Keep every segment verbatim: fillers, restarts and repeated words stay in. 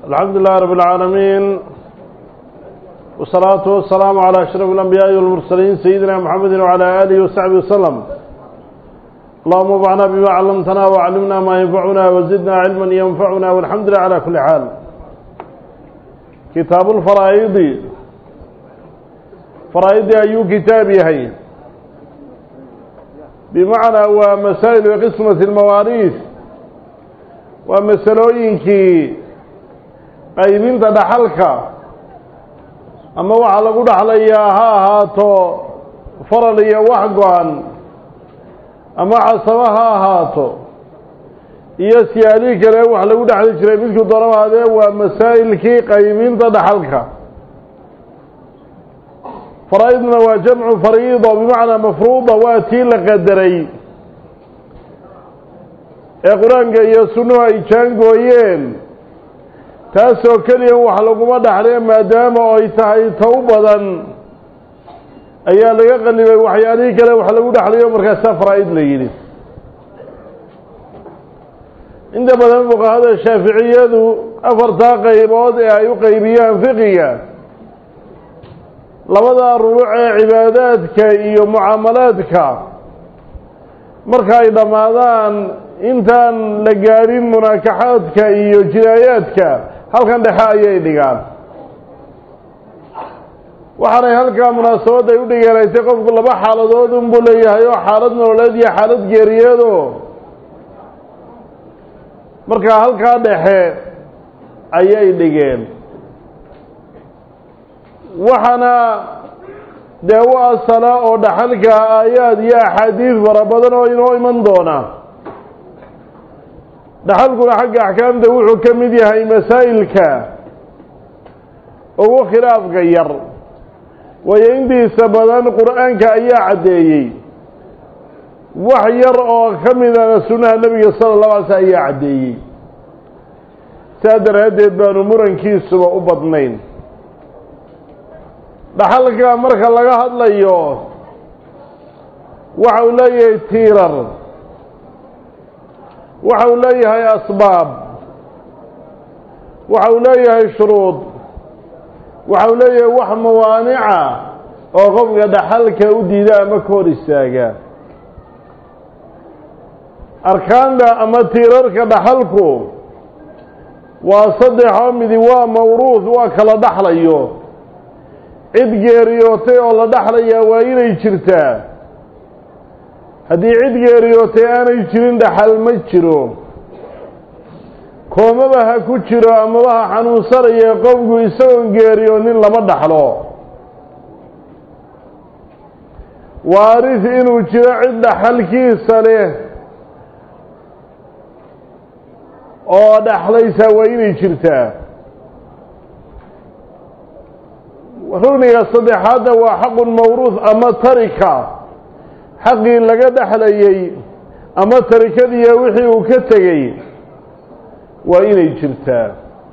الحمد لله رب العالمين والصلاة والسلام على أشرف الأنبياء والمرسلين سيدنا محمد وعلى آله وصحبه وسلم. اللهم انفعنا بما علمتنا وعلمنا ما ينفعنا وزدنا علما ينفعنا والحمد لله على كل حال. كتاب الفرائض فرائض أي كتاب هي بمعنى ومسائل قسمة المواريث ومسألوينك qaybinta dhaxalka ama waxa lagu dhaxlayaa ha ahaato faral iyo wax go'an ama casaba ha ahaato iyo siyaali kale wax lagu dhaxli jiray midku darabaade waa masaa'ilkii qaybinta dhaxalka. faraa'idna waa jamcu fariida bimacna mafruuda waa tii la qadaray ee quraanka iyo sunnuhu ay jaangooyeen taasoo keliya wax laguma dhaxlay maadaama ay tahay taw badan ayaa laga qalibay waxyaalihii kale wax lagu dhaxlayo markaas faraa'id la yidhi. inta badan fuqahada shaaficiyadu afartaa qaybood ee ay u qaybiyaan fiqiga labada rubuc ee cibaadaadka iyo mucaamalaadka marka ay dhammaadaan intaan la gaarin munaakaxaadka iyo jinaayaadka halkan dhexe ayay dhigaan. waxaanay halkaa munaasabadda ay u dhigeeraysay qofku laba xaaladood unbuu leeyahay oo xaalad nololeed iyo xaalad geeriyeedo markaa halkaa dhexe ayay dhigeen. waxaana dee u asala oo dhaxalka aayaad iyo axaadiis fara badan oo inoo iman doona. dhaxalkuna xagga axkaamta wuxuu ka mid yahay masaa'ilka ugu khilaafka yar waayo intiisa badan qur-aanka ayaa caddeeyey wax yar oo ka midana sunnaha nebiga sala allahu alay slm ayaa caddeeyey. saa daraaddeed baanu murankiisuba u badnayn. dhaxalka marka laga hadlayo waxa uu leeyahay tiirar, waxa uu leeyahay asbaab, waxa uu leeyahay shuruud, waxa uu leeyahay wax mawaanica oo qofka dhaxalka u diida ama ka hor istaaga. arkaanta ama tiirarka dhaxalku waa saddexoo midi waa mawruuth waa kala dhaxlayo. cid geeriyootay oo la dhaxlayaa waa inay jirtaa. haddii cid geeriyootay aanay jirin dhaxal ma jiro. koomaba ha ku jiro amaba ha xanuunsanaya qofku isagoon geeriyoonin lama dhaxlo. waaris inuu jiro cid dhaxalkiisa leh oo dhaxlaysaa waa inay jirtaa. rugniga saddexaadna waa xaqun mawruuth ama tarika xaqii laga dhaxlayay ama tarikadiiya wixii uu ka tegey waa inay jirtaa.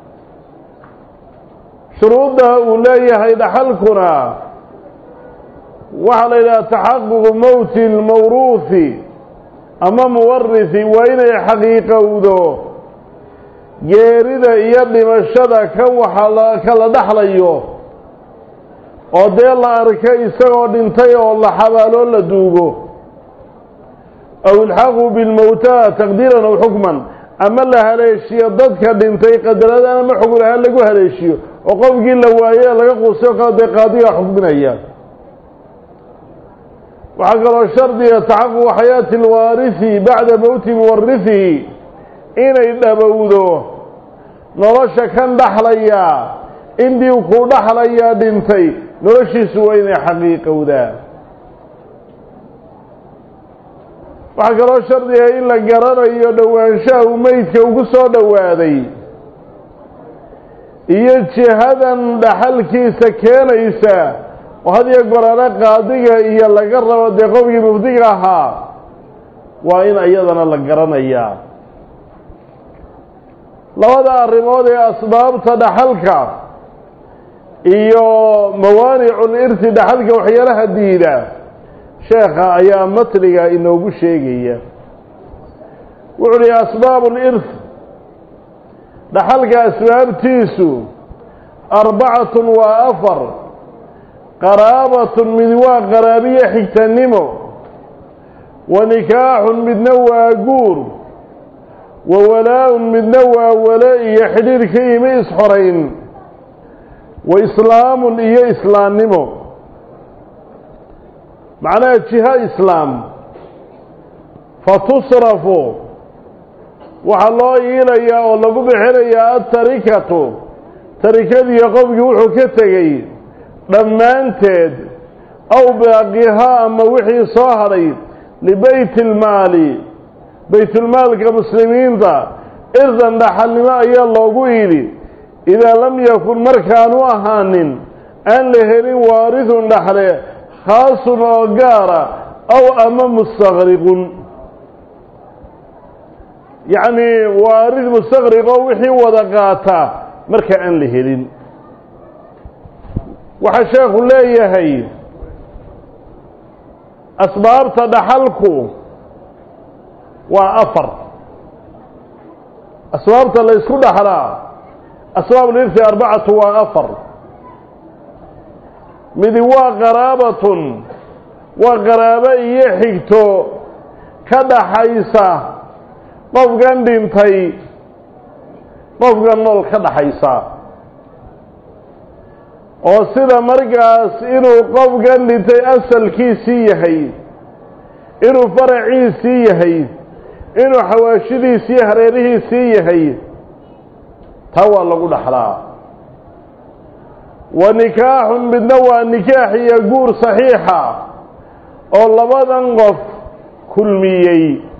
shuruudda uu leeyahay dhaxalkuna waxaa la yidhaha taxaququ mowti lmawruuthi ama muwarithi waa inay xaqiiqowdo geerida iyo dhimashada kan waxa la kala dhaxlayo oo dee la arkay isagoo dhintay oo la xabaaloo la duugo. aw ilxaqu bilmowtaa taqdiiran aw xukman ama la haleeshiyo dadka dhintay qadaradaan ama xukun ahaan lagu haleeshiyo oo qofkii la waaye laga quusayo kala dee qaadigaa xukminaya. waxaa kaloo shardiga taxaququ xayaati alwaarithi bacda mowti muwarihihi inay dhabowdo nolosha kan dhaxlaya intii ku dhaxlayaa dhintay noloshiisu waa inay xaqiiqowdaa. waxaa kaloo shardiga in la garanayo dhowaanshaha uu meydka ugu soo dhowaaday iyo jihadan dhaxalkiisa keenaysa oo hadiyo gorana qaadiga iyo laga rabo dee qofkii mufdiga ahaa waa in iyadana la garanayaa. labada arrimood ee asbaabta dhaxalka iyo mawaanicul irsi dhaxalka waxyaalaha diida sheekha ayaa matniga inoogu sheegaya. wuxuu yihi asbaab اlirth dhaxalka asbaabtiisu arbacatun waa afar qaraabatun mid waa qaraabiyo xigtanimo wa nikaaxun midna waa guur wa walaa-un midna waa wala iyo xidhiir ka yimi isxorayn wa islaamun iyo islaamnimo macnaha jiha islaam fatusrafu waxaa loo iilayaa oo lagu bixinayaa atarikatu tarikadiiyo qofkii wuxuu ka tegey dhammaanteed aw baaqihaa ama wixii soo hadhay libeyt ilmaali baytulmaalka muslimiinta irdan dhaxalnimo ayaa loogu iili idaa lam yakun markaanu ahaanin aan la helin waarithun dhaxle khaasun oo gaara aw ama mustaqriqun yacnii waarid mustaqriqoo wixii wada qaata marka aan la helin waxaa sheekhu leeyahay asbaabta dhaxalku waa afar asbaabta la ysku dhaxlaa asbaab lirti arbacatu waa afar midi waa qaraabatun waa qaraabo iyo xigto ka dhaxaysa qofkan dhintay qofkan nool ka dhaxaysa oo sida markaas inuu qofkan dhintay asalkiisii yahay inuu faraciisii yahay inuu xawaashidiisii hareerihiisii yahay taa waa lagu dhaxlaa wa nikaaxun midna waa nikaax iyo guur saxiixa oo labadan qof kulmiyey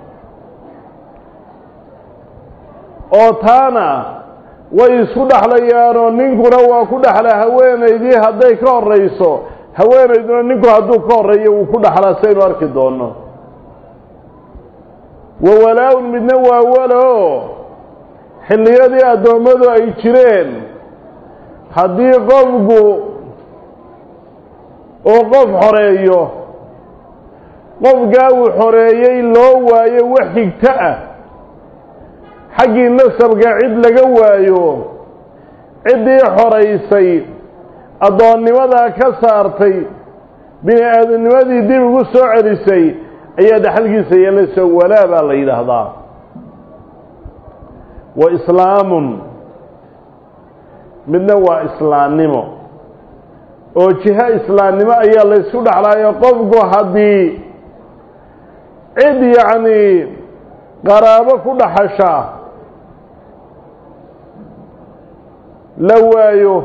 oo taana way isku dhaxlayaanoo ninkuna waa ku dhaxlaa haweenaydii hadday ka horrayso haweenayduna ninku hadduu ka horreeyo wuu ku dhaxlaa saynu arki doono wa walaa-un midna waa walo xilliyadii addoommadu ay jireen haddii qofku uu qof xoreeyo qofkaa uu xoreeyey loo waayo wax xigto ah xaggii nasabka cid laga waayo ciddii xoraysay addoonnimadaa ka saartay bini aadamnimadii dib ugu soo celisay ayaa dhaxalkiisa yeelayso walaa baa la yidhaahdaa wa islaamun midna waa islaamnimo oo jiha islaamnimo ayaa la ysku dhaxlaayo qofku haddii cid yacnii qaraabo ku dhaxasha la waayo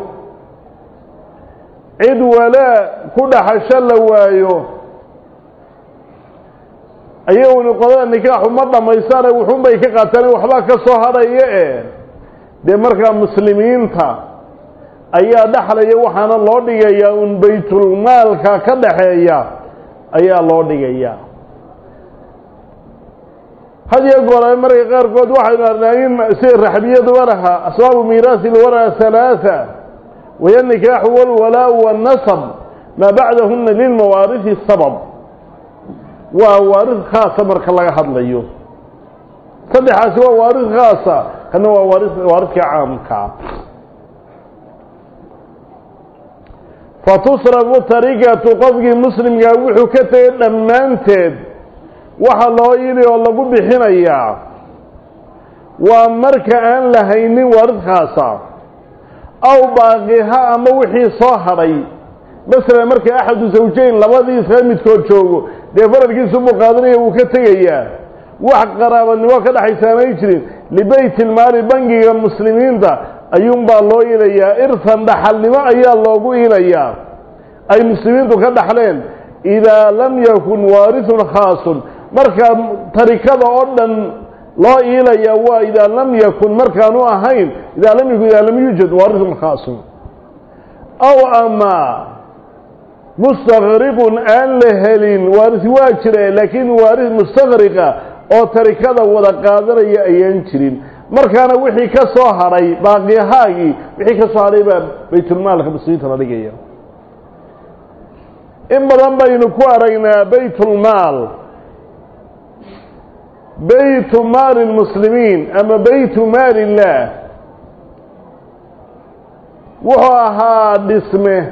cid walaa ku dhaxasho la waayo ayaguna qodada nikaaxu ma dhammaystaane wuxuunbay ka qaateen waxbaa ka soo hadhaya e dee markaa muslimiinta ayaa dhexlaya waxaana loo dhigayaa un baytulmaalka ka dhaxeeya ayaa loo dhigayaa had iyo goor marka qaarkood waxaynu arnaayin sida raxbiyadu lahaa asbaabu miiraasi ilwaraa halaatha waya nikaaxu walwalaau wannasab maa bacdahuna lilmawaarihi sabab waa waaris khaasa marka laga hadlayo saddexaasi waa waaris khaasa kana waa waaris waaridka caamka fatusrafu tarikatu qofkii muslimkaa wuxuu ka tegay dhammaanteed waxa loo yili oo lagu bixinayaa waa marka aan la haynin waarid khaasa aw baaqiha ama wixii soo hadhay masalan marka axadu zawjayn labadii isla midkood joogo dee faralkiisu buu qaadanaya wuu ka tegayaa wax qaraabanimo ka dhaxaysaanay jirin libeytilmaali bangiga muslimiinta ayuunbaa loo ilayaa irsan dhaxalnimo ayaa loogu ilayaa ay muslimiintu ka dhaxleen idaa lam yakun waarithun khaasun markaa tarikada oo dhan loo iilayaa waa idaa lam yakun markaanu ahayn idaa lam yakun idaa lam yuujad waarithun khaasun aw ama mustaqriqun aan la helin waaris waa jira laakiin waaris mustaqriqa oo tarikada wada qaadanaya ayaan jirin markaana wixii ka soo hadhay baaqiyahaagii wixii ka soo hadhay baa baytulmaalka muslimiinta la dhigaya in badan baynu ku aragnaa baytulmaal baytu maali lmuslimiin ama baytu maali illaah وها دسمه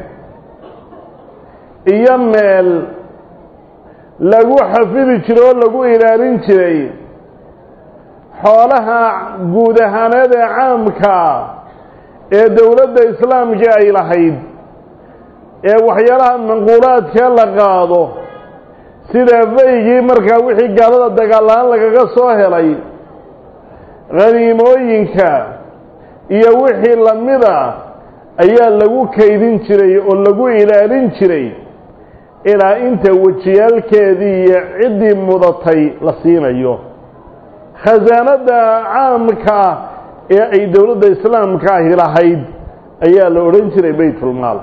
يمل لغو حفظ جرو لغو إلالين جري حولها قودهانات عامكا ee dawladda islaamka ay lahayd ee waxyaalaha manquulaadka la qaado sida faygii markaa wixii gaalada dagaalaan lagaga soo helay qaniimooyinka iyo wixii lamida ayaa lagu kaydin jiray oo lagu ilaalin jiray ilaa inta wajiyalkeedii iyo cidii mudatay la siinayo khazaanada caamka ee ay dawladda islaamka ah lahayd ayaa la oran jiray baytul maal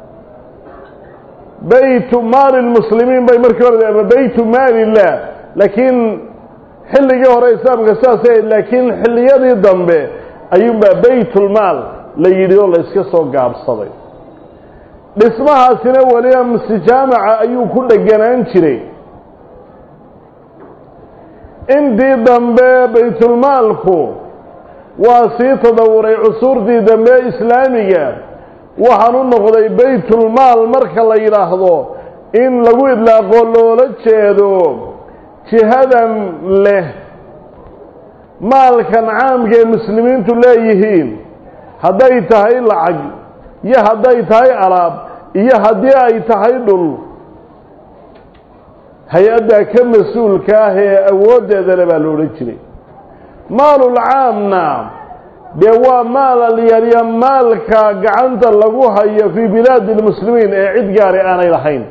baytu maal muslimiin bay markii hore ama baytu maalillah laakiin xilligii hore islaamka saasay laakiin xilliyadii dambe ayuunba baytul maal la yidhi oo la iska soo gaabsaday dhismahaasina waliba masjaamaca ayuu ku dhaganaan jiray intii dambe baytul maalku waa sii tadawuray cusuurtii dambe islaamiga waxaan u noqday baytul maal marka la yiraahdo in lagu idlaaqo loola jeedo jihadan leh maalkan caamka ee muslimiintu leeyihiin hadday tahay lacag iyo hadday tahay alaab iyo haddii ay tahay dhul hay-adda ka mas-uulka ah ee awooddeeda le baa la odhan jiray maalul caamna dee waa maal alyarya maalka gacanta lagu hayo fii bilaadi lmuslimiin ee cid gaari aanay lahayn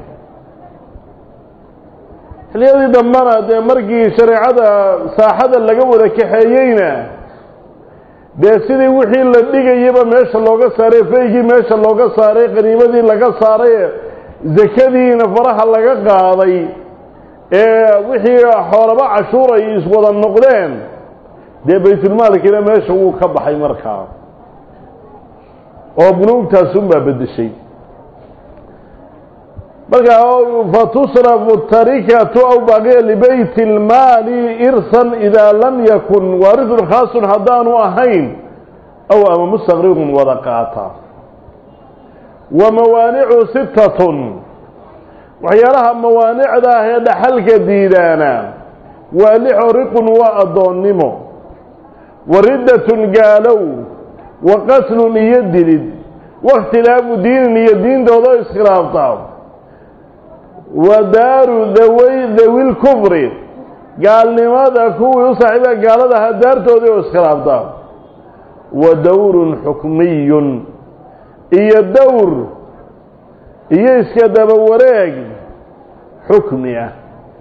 xilliyadii dambana dee markii shareecada saaxada laga wada kaxeeyeyna dee sidii wixii la dhigayaba meesha looga saaray faygii meesha looga saaray qaniimadii laga saaray zakadiina faraha laga qaaday ee wixii xoolaba cashuur ay iswada noqdeen dee baytulmaalkiina meesha wuu ka baxay markaa oo bunuugtaasunbaa bedeshay markaa fatusrafu tarikatu aw baqiya libayti lmaali irsan idaa lam yakun waarithun khaasun haddaanu ahayn aw ama mustaqriqun wada qaata wa mawaanicu sittatun waxyaalaha mawaanicda ah ee dhaxalka diidaana waa lixo riqun waa addoonnimo wariddatun gaalow wa qatlun iyo dilid waاkhtilaafu diinin iyo diintoodao iskhilaafta wa daaru dawy dawi lkufri gaalnimada kuwii u saaxiiba gaaladaha daartoodii oo iskhilaafta wa dawrun xukmiyun iyo dawr iyo iska daba wareeg xukmi ah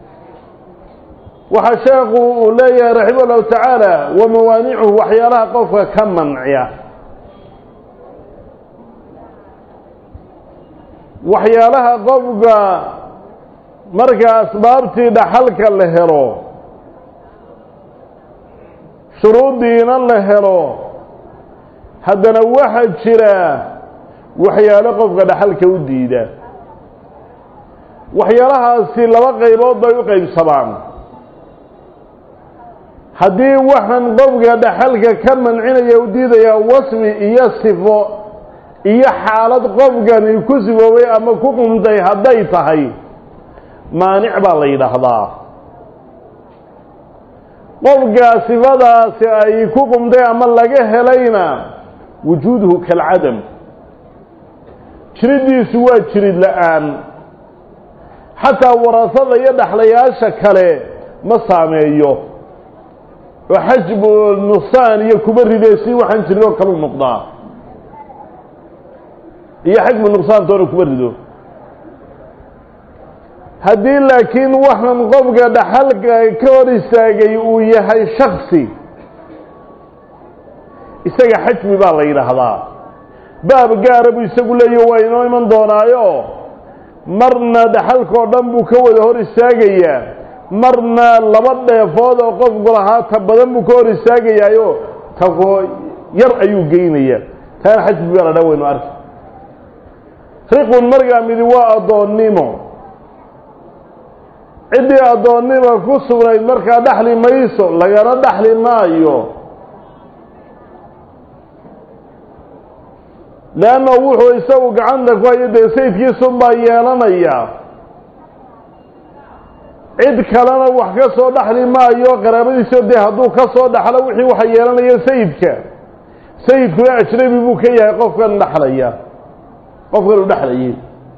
waxa sheekhu uu leeyahay raximah allahu tacaala wa mawaanicuhu waxyaalaha qofka ka manciya waxyaalaha qofka marka asbaabtii dhaxalka la helo shuruudiina la helo haddana waxaa jira waxyaalo qofka dhaxalka u diida waxyaalahaasi laba qaybood bay u qaybsamaan haddii waxaan qofka dhaxalka ka mancinaya u diidayaa wasfi iyo sifo iyo xaalad qofkani ku sifoobay ama ku qumtay hadday tahay maanic baa la yidhaahdaa qofka sifadaasi ay ku qumtay ama laga helayna wujuuduhu kalcadam jiridiisu waa jirid la-aan xataa warasada iyo dhaxlayaasha kale ma saameeyo oo xajbu nuqsaan iyo kuba rideysi waxaan jirin oo kale u noqdaa iyo xajbu nuqsaantoona kuba rido haddii laakiin waxaan qofka dhaxalka ka hor istaagay uu yahay shaksi isaga xajmi baa la yidhaahdaa baab gaara buu isagu leeyahy waa inoo iman doonaayo marna dhaxalkao dhan buu ka wada hor istaagayaa marna laba dheefood oo qofku lahaa ta badan buu ka hor istaagayaayo tafoo yar ayuu geynayaa taana xajmi baa la dhaa waynu arki riqun markaa midi waa addoonnimo ciddii addoonnima ku sugnayd markaa dhaxli mayso lagana dhaxli maayo leanna wuxuu isagu gacanta ku hayo dee sayidkiisun baa yeelanaya cid kalena wax ka soo dhaxli maayo qaraabadiisa dee hadduu ka soo dhaxlo wixii waxa yeelanaya sayidka sayidkuna ajnabi buu ka yahay qofkan dhaxlaya qofkan u dhaxlayay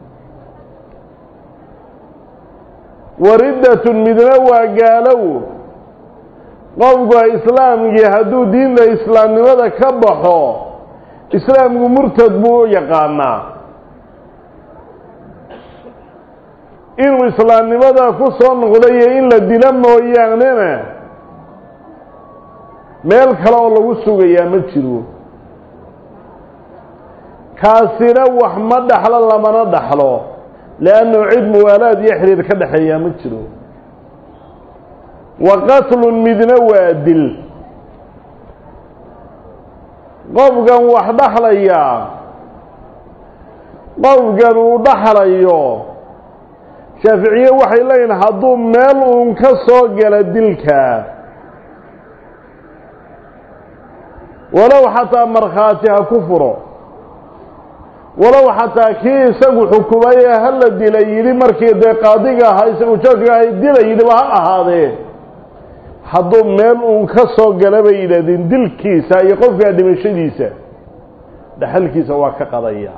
wariddatun midna waa gaalow qofka islaamkii hadduu diinta islaamnimada ka baxo islaamku murtad buu u yaqaanaa inuu islaamnimada ku soo noqdayo in la dilo mooyaanena meel kale oo lagu sugayaa ma jiro kaasina wax ma dhaxlo lamana dhaxlo leannu cid muwaalaad iyo xiriir ka dhexeeyaa ma jiro wa qatlun midna waa dil qofkan wax dhaxlaya qofkan uu dhaxlayo shaaficiye waxay leeyihin hadduu meel uun ka soo gala dilka walow xataa markhaati ha ku furo walow xataa kii isagu xukumay ee hala dila yidhi markii dee qaadiga ahaa isagu joogka ahay dila yidhiba ha ahaadee hadduu meel uun ka soo gala bay yidhahdeen dilkiisa iyo qofkaa dhimashadiisa dhaxalkiisa waa ka qadaya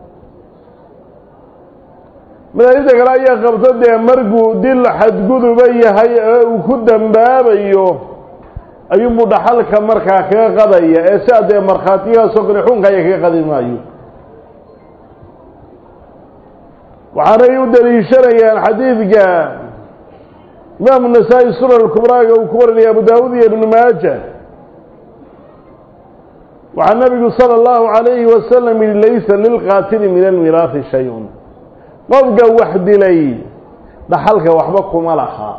madaahibta kale ayaa qabto dee markuu dil xadguduba yahay ee uu ku dambaabayo ayuunbuu dhaxalka markaa kaga qadaya ee siaa dee markhaatigaasoo kale xunka aya kaga qadi maayo waxaanay u daliishanayaan xadiidka imaamu nasaa-i sunan kubraaga uu ku warinaya abu daawud iyo ibnu maaja waxaa nabigu sala allahu calayhi wasalam yihi laysa lilqaatili min almiraahi shay-un qofka wax dilay dhaxalka waxba kuma laha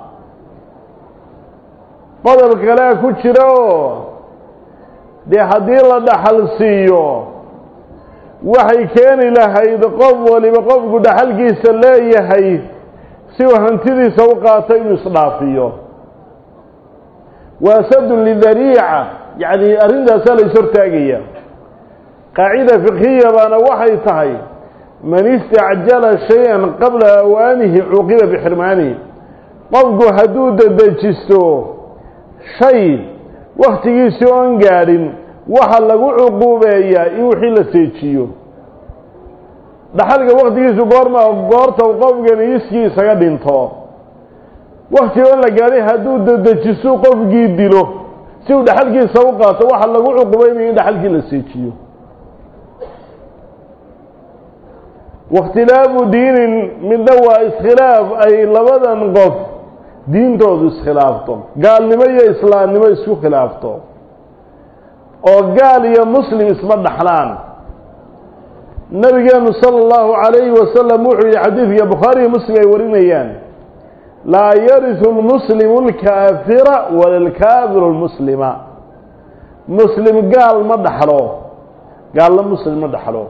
qodob kalea ku jira oo dee haddii la dhaxal siiyo waxay keeni lahayd qof waliba qofku dhaxalkiisa leeyahay si uu hantidiisa u qaato inuu isdhaafiyo waa sadun lidariica yacni arrintaasaa la is hortaagaya qaacida fiqhiya baana waxay tahay man istacjala shay-an qabla awaanihi cuuqiba bixirmaanihi qofku hadduu dedejisto shay waktigiisii oon gaadhin waxa lagu cuquubeeyaa in wixii la seejiyo dhaxalka waktigiisu goorma goorta qofkani iskii isaga dhinto wakti oon la gaadhay hadduu dedejiso qofkii dilo si uu dhaxalkiisa u qaato waxa lagu cuquubeynaya in dhaxalkii la seejiyo wakhtilaafu diinin midna waa iskhilaaf ay labadan qof diintoodu iskhilaafto gaalnimo iyo islaamnimo isku khilaafto oo gaal iyo muslim isma dhaxlaan nabigeenu sala allahu calayhi wasalam wuxuu yihi xadiidka bukhaariyo muslim ay warinayaan laa yarisu lmuslimu lkaafira wala lkaafiru lmuslima muslim gaal ma dhaxlo gaalna muslim ma dhaxlo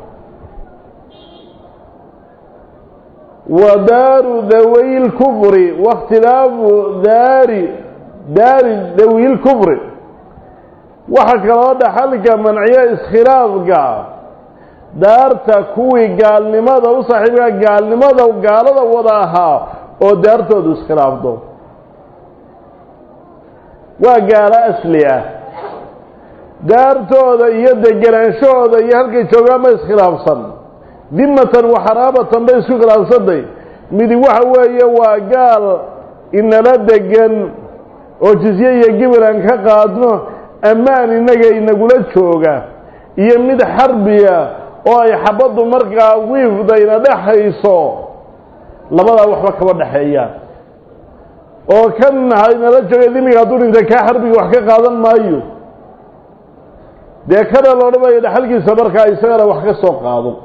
ودار ذوي الكفر واختلاف دار دار ذوي الكفر وحكى الله حلقة منعية اسخلافك دارتا كوي قال لماذا وصاحبك قال لماذا وقال هذا وضعها ودارتا دو اسخلاف دو وقال أسلية دارتا ذا يد جلانشو ذا يهلك جوغام اسخلاف صن ذمة وحرابة بيسوق الأنصدي مدي وحوية وقال إن لدقن وجزية قبل أن كقادنه أمان إنك إن قلت شوقة يمد حربية ويحبض مرقى ويفضين دحيصو لماذا وحبك ودحية وكان هاينا لجوغة ذمي قادون إذا كحربي وحكا قادن ما أيو دي كده لو نبا يدحلقي سمركا يسير وحكا سوق قادن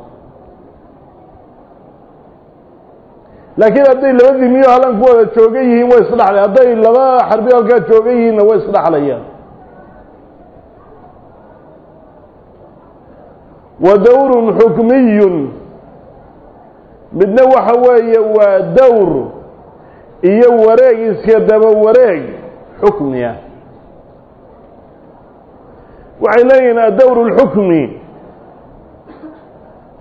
laakiin hadday laba dimiyo halan ku wada joogan yihiin way isdhaxlay hadday laba xarbi halkaa joogan yihiinna way isdhaxlayaan wa dawrun xukmiyun midna waxa weeye waa dawr iyo wareeg iska daba wareeg xukmiya waxay leeyihiin adawr اlxukmi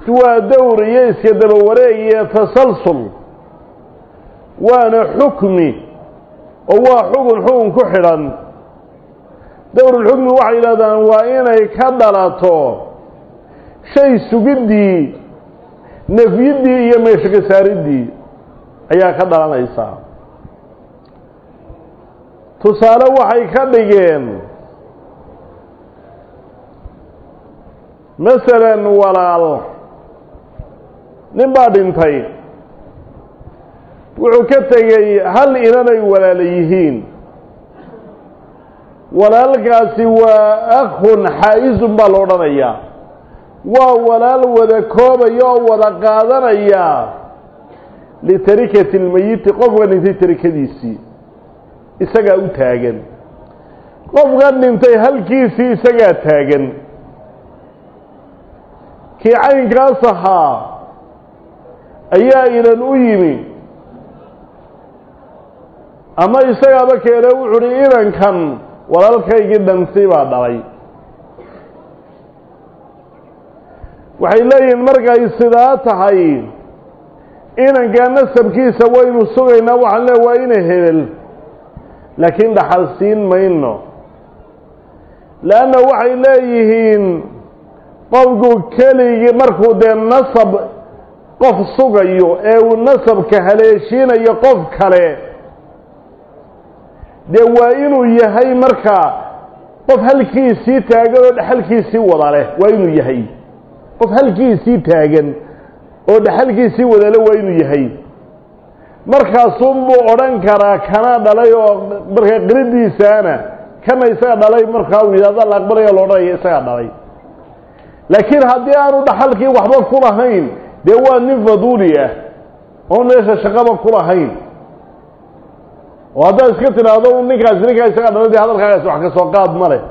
waa dawr iyo iska daba wareeg iyo tasalsul waana xukmi oo waa xukun xukun ku xidhan dawrulxukmi waxay yidhahdaan waa inay ka dhalato shay sugiddii nafyiddii iyo meesha ka saariddii ayaa ka dhalanaysaa tusaale waxay ka dhigeen masalan walaal nin baa dhintay wuxuu ka tegey hal inanay walaala yihiin walaalkaasi waa akhun xaa-izun baa la odhanayaa waa walaal wada koobaya oo wada qaadanaya litarikati lmayiti qofka dhintay tarikadiisii isagaa u taagan qofka dhintay halkiisii isagaa taagan kii caynkaas ahaa ayaa inan u yimi ama isagaaba keene wuxu uhi inankan walaalkaygii dhantay baa dhalay waxay leeyihiin markay sidaa tahay inankaa nasabkiisa waynu sugaynaa waxaan le waa ina hebel laakiin dhaxal siin mayno leanna waxay leeyihiin qofku keligii markuu dee nasab qof sugayo ee uu nasabka haleeshiinayo qof kale dee waa inuu yahay markaa qof halkiisii taagan oo dhaxalkiisii wada leh waa inuu yahay qof halkiisii taagan oo dhaxalkiisii wada leh waa inuu yahay markaasuunbuu odhan karaa kana dhalay oo markaa qiridiisaana kana isaga dhalay markaa uu yidhahda la aqbalaya lo odhanaya isagaa dhalay laakiin haddii aanu dhaxalkii waxba ku lahayn dee waa nin faduuli ah oo meesha shaqaba ku lahayn oo haddaad iska tidhaahdo ninkaasi ninkaa isagaa dhalay dee hadalkaagaasi wax ka soo qaad ma leh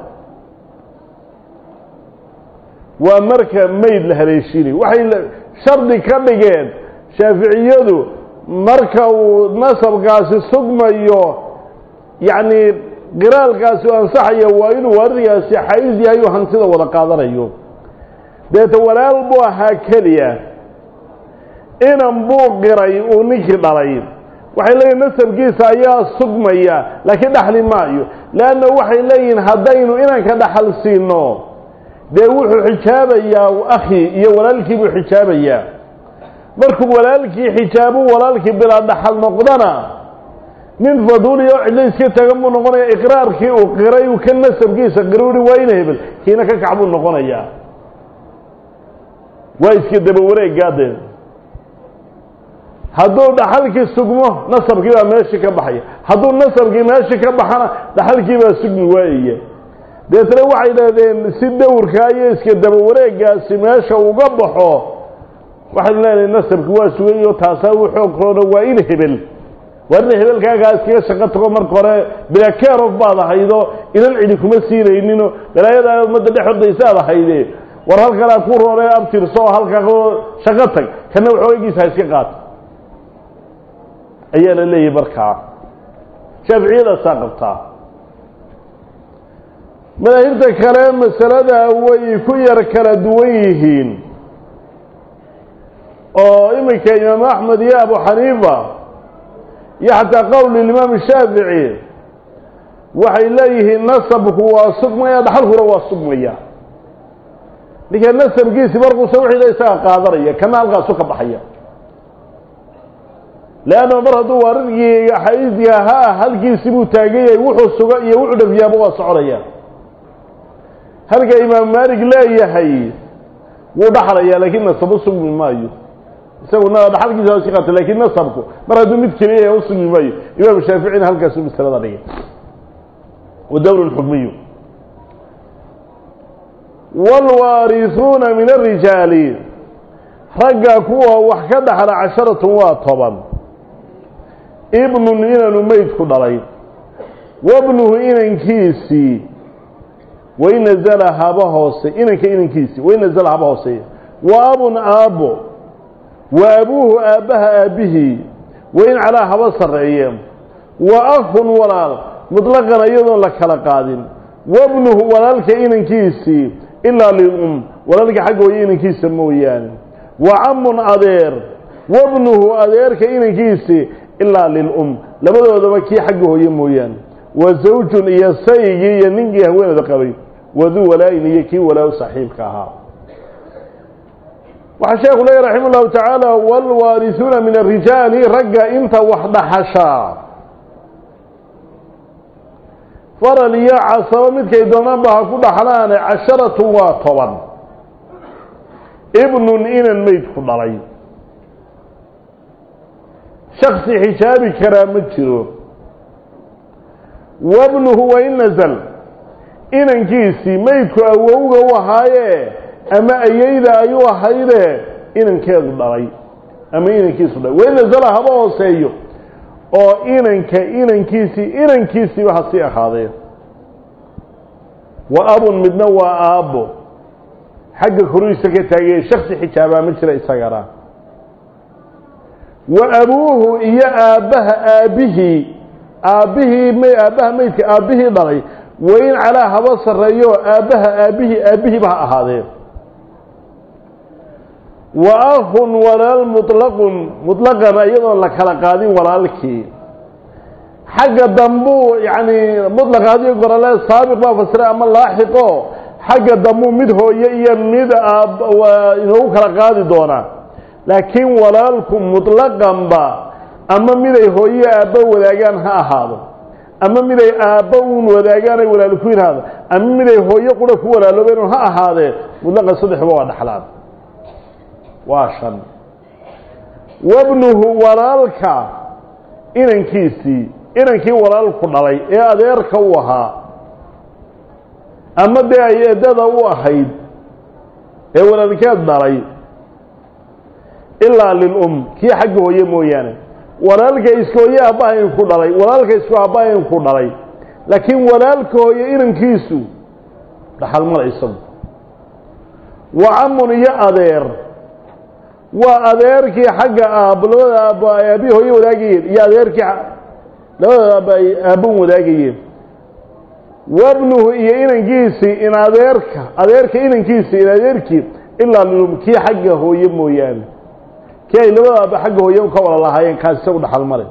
waa marka mayd la haleeshiinay waxay shardi ka dhigeen shaaficiyadu marka uu nasabkaasi sugmayo yacni qiraalkaasi u ansaxaya waa inuu waarigaasi xaa-is yahay oo hantida wada qaadanayo deeta walaal buu ahaa keliya inan buu qiray uu ninkii dhalay waxay leeyihin nasabkiisa ayaa sugmaya laakiin dhaxli maayo leanna waxay leeyihiin haddaynu inanka dhaxal siino dee wuxuu xijaabayaa akhi iyo walaalkii buu xijaabayaa markuu walaalkii xijaabu walaalkii bilaa dhaxal noqdana nin faduuliya oo cidlo iska taagan buu noqonaya iqraarkii uu qiray uu ka nasabkiisa qiruuri waa ina hebel kiina ka kac buu noqonayaa waa iska daba wareeggaade hadduu dhaxalkii sugmo nasabkii baa meeshii ka baxaya hadduu nasabkii meeshii ka baxana dhaxalkii baa sugmi waayaya deetna waxay dhahdeen si dawrkaa iyo iska daba wareeggaasi meesha uga baxo waxaynu leenahay nasabki waa sugayo taasaa u xoog roona waa in hebel waa ina hebelkaagaa iskaga shaqo tago marka hore bilaa keerof baad ahaydo inan cidi kuma siinayninoo balaayadaa ummadda dhex ordaysa aad ahayde war halkanaa ku roonee abtirso oo halkaa shaqo tag kana waxoogiisa ha iska qaato ayaa la leeyahay markaa shaaficiyadaasaa qabtaa madaahibta kale masalada way ku yar kala duwan yihiin oo iminka imaam axmed iyo abu xaniifa iyo xataa qowl imaam shaafici waxay leeyihiin nasabku waa sugmaya dhaxalkuna waa sugmaya ninka nasabkiisi markuusa wixii la isaga qaadanaya kana halkaasu ka baxaya leanna mar hadduu waaridkii xaaiisdii ahaa halkiisi buu taagan yahay wuxuu suga iyo wuxuu dhafiyaaba waa soconaya halka imaam maalik leeyahay wuu dhaxlaya laakiin nasabu sugmi maayo isaguna dhaxalkiisa waa iska qaata laakiin nasabku mar hadduu mid keliya u sugmi maayo imaam shaaficina halkaasuu masalada dhigay ودور الحكمي والوارثون من الرجال رجع كوا وحكد على عشرة واطبا ابن إن ميت كدري وابنه إن كيسي وإن نزل هبهوسي إن كإن كيسي وإن نزل هبهوسي وأب أبو وأبوه أبها أبيه وإن على هبصر أيام وأخ ورال مطلقا أيضا لك لقادم وابنه ولالك إن كيسي إلا للأم ولالك حقه إن كيسي مويان وعم أدير وابنه أدير كإنكيسي إلا للأم لبدو ذبكي حقه يمويان وزوج يسيجي ينجي هوين ذقبي وذو ولا يكي ولا صحيب كها وحشيخ الله رحمه الله تعالى والوارثون من الرجال رجع انت وحد حشا فرليا عصر مد كيدونا بها كل حلان عشرة وطبعا ابن إن الميت كل علي شخص حجاب كرامته وابنه وإن نزل إن انكيسي ميت أووغ وهايه أما أيدا أيوة هيدا إن انكيس علي أما إن انكيس علي وإن نزل هبا وسيو oo inanka inankiisi inankiisi waxa si ahaadeen wa abun midna waa aabo xagga koriisa ka taagay shakhsi xijaaba ma jira isagara wa abuhu iyo aabaha aabihi aabihi may aabaha maydka aabihi dhalay wayn ala haba sareeyo aabaha aabihi aabihi ba ahaadeen وأخ ولا مطلق مطلقا أيضا لكلا قادين ولا لكي حق دمو يعني مطلق هذه يقول الله سابق ما فسر أما لاحقه حق دمو مده يمد أب وإنه كلا قادي دونا لكن ولا لكم مطلقا با أما مده هو أبو وذاقان ها هذا أما مده أبو وذاقان ولا لكوين هذا أما مده هو يقول ولا لبين ها هذا مطلقا صدح بواد حلال واشن وابنه ولالك إنكيسي إنكي ولالك دلي إيه أديرك وها أما دي أيداد وحيد إيه ولالك دلي إلا للأم كي حقه يمويانه ولالك إسكو يا أباين كدلي ولالك إسكو أباين كدلي لكن ولالك إنكيسو لحال مرعيسم وعم يا أدير وأذيرك حق أبو أبي هو يوداجين يا أذيرك لا أبي أبو وداجين وابنه إن جيسي إن أذيرك أذيرك إن جيسي إن أذيرك إلا لهم كي حقه هو يمو يعني كي لو أبي حقه هو يوم كور الله هاي كان سود حال مرة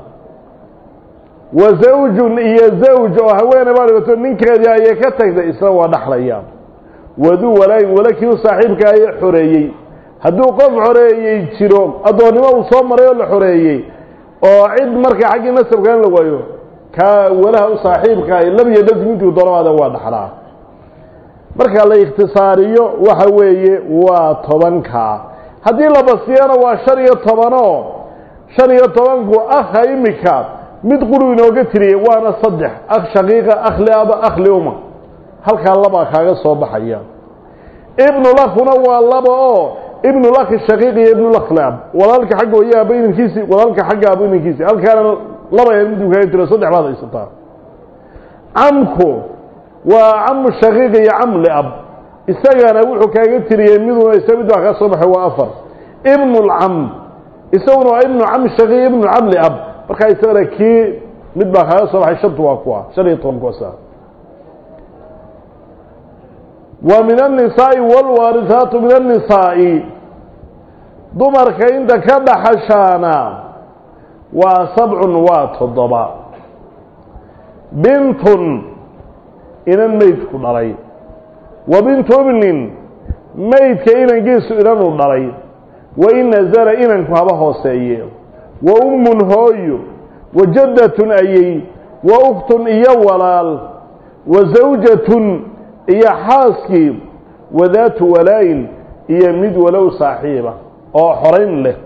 وزوج إيه زوج وهوين بارك منك يا يكتك ذا إسوا نحل أيام وذو ولا ولا كيو صاحبك أي حرية hadduu qof xoreeyay jiro adoonimo uu soo maray oo la xoreeyay oo cid marka xaqi nasabkan la waayo ka walaha u saaxiibka ay labiyo dadmintu doonada waa dhaxlaa marka la ikhtisaariyo waxa weeye waa toban ka hadii la basiyana waa shan iyo toban oo shan iyo toban ku akha imika mid quru inooga tiriyay waana saddex akh shaqiiqa akhli aba akhli uma halka laba kaaga soo baxaya ibnu lakhuna waa laba oo ابن لك الشقيق ابن لك لاب ولالك حقه إياه بين كيسي ولالك حقه بين كيسي هل كان لبا يمدو كان يترى صدح هذا يستطاع عمكو وعم الشقيق يا عم لأب استغانا وحو كان يترى يمدو ويستمدو أخي صبح وأفر ابن العم يسونه ابن عم الشقيق ابن العم لأب بركا يستغانا كي مدبا أخي صبح الشبط وأقوى شريطهم كوسا ومن النساء والوارثات من النساء ضمرك عند كذا حشانا وسبع وتضبع بنت إن الميت كنري وبنت ابن ميت كإن جيس إلى نري وإن نزل إن كهبه سيء وأم هوي وجدة أي وأخت إيا ولال وزوجة إيا حاسكي وذات ولاين إيا مد ولو صاحبة أو حرين له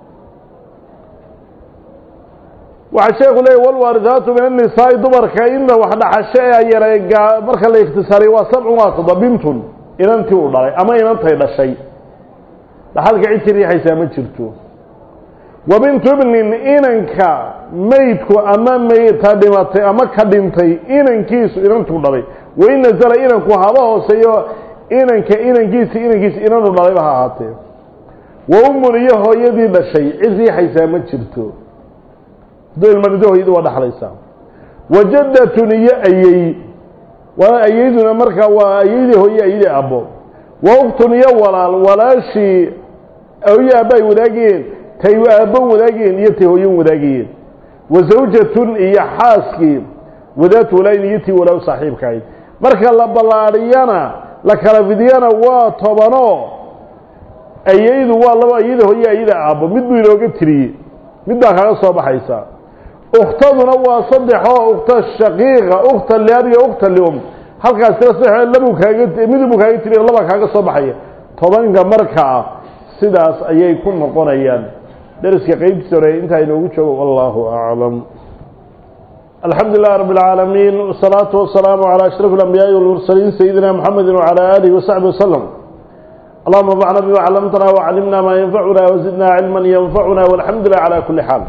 وعشاق له والوارثات من النساء دبر كإن وحد حشاء يرجع مرخ الله اختصاري وسبع واصد بنت إن أنت وضعي أما إن أنت هذا الشيء لحالك عدت ريحي سامت شرتو وبنت ابن إنك ميتك أما ميت دمتي أما كدمتي إنك كيس إن أنت وضعي وإن نزل إنك وهذا سيء إنك إنك كيس إنك كيس إن أنت وضعي بها عاطي وأم ريه يدي بشيء عزي حيسامت شرتو دول المردوه يدو وضح ليسا وجدة هي أيي وأيدنا مركا وأيده هي أيدي أبو وأخت هي ولا ولا شيء أو يا أبا وداقين تي أبا وداقين يتهوين وداقين وزوجة إيا حاسكي وذات ولين يتي ولو صاحب كاي مركا لبلاريانا لكلا فيديانا وطبانو أيضا والله أيضا هي أيضا أبا مدو يلوغ تري مدو أخاق صوب حيسا أختنا وصدحها أخت الشقيقة أخت اللي أبي أخت اليوم هل كان سلسلح لبو كاقت مدو كاقت تري الله أخاق صوب حيا طبانك مركا سداس أيضا يكون مقونيان درسك قيب سوري انتهي نوجه والله أعلم. الحمد لله رب العالمين والصلاة والسلام على أشرف الأنبياء والمرسلين سيدنا محمد وعلى آله وصحبه وسلم. اللهم انفعنا بما علمتنا وعلمنا ما ينفعنا وزدنا علما ينفعنا والحمد لله على كل حال.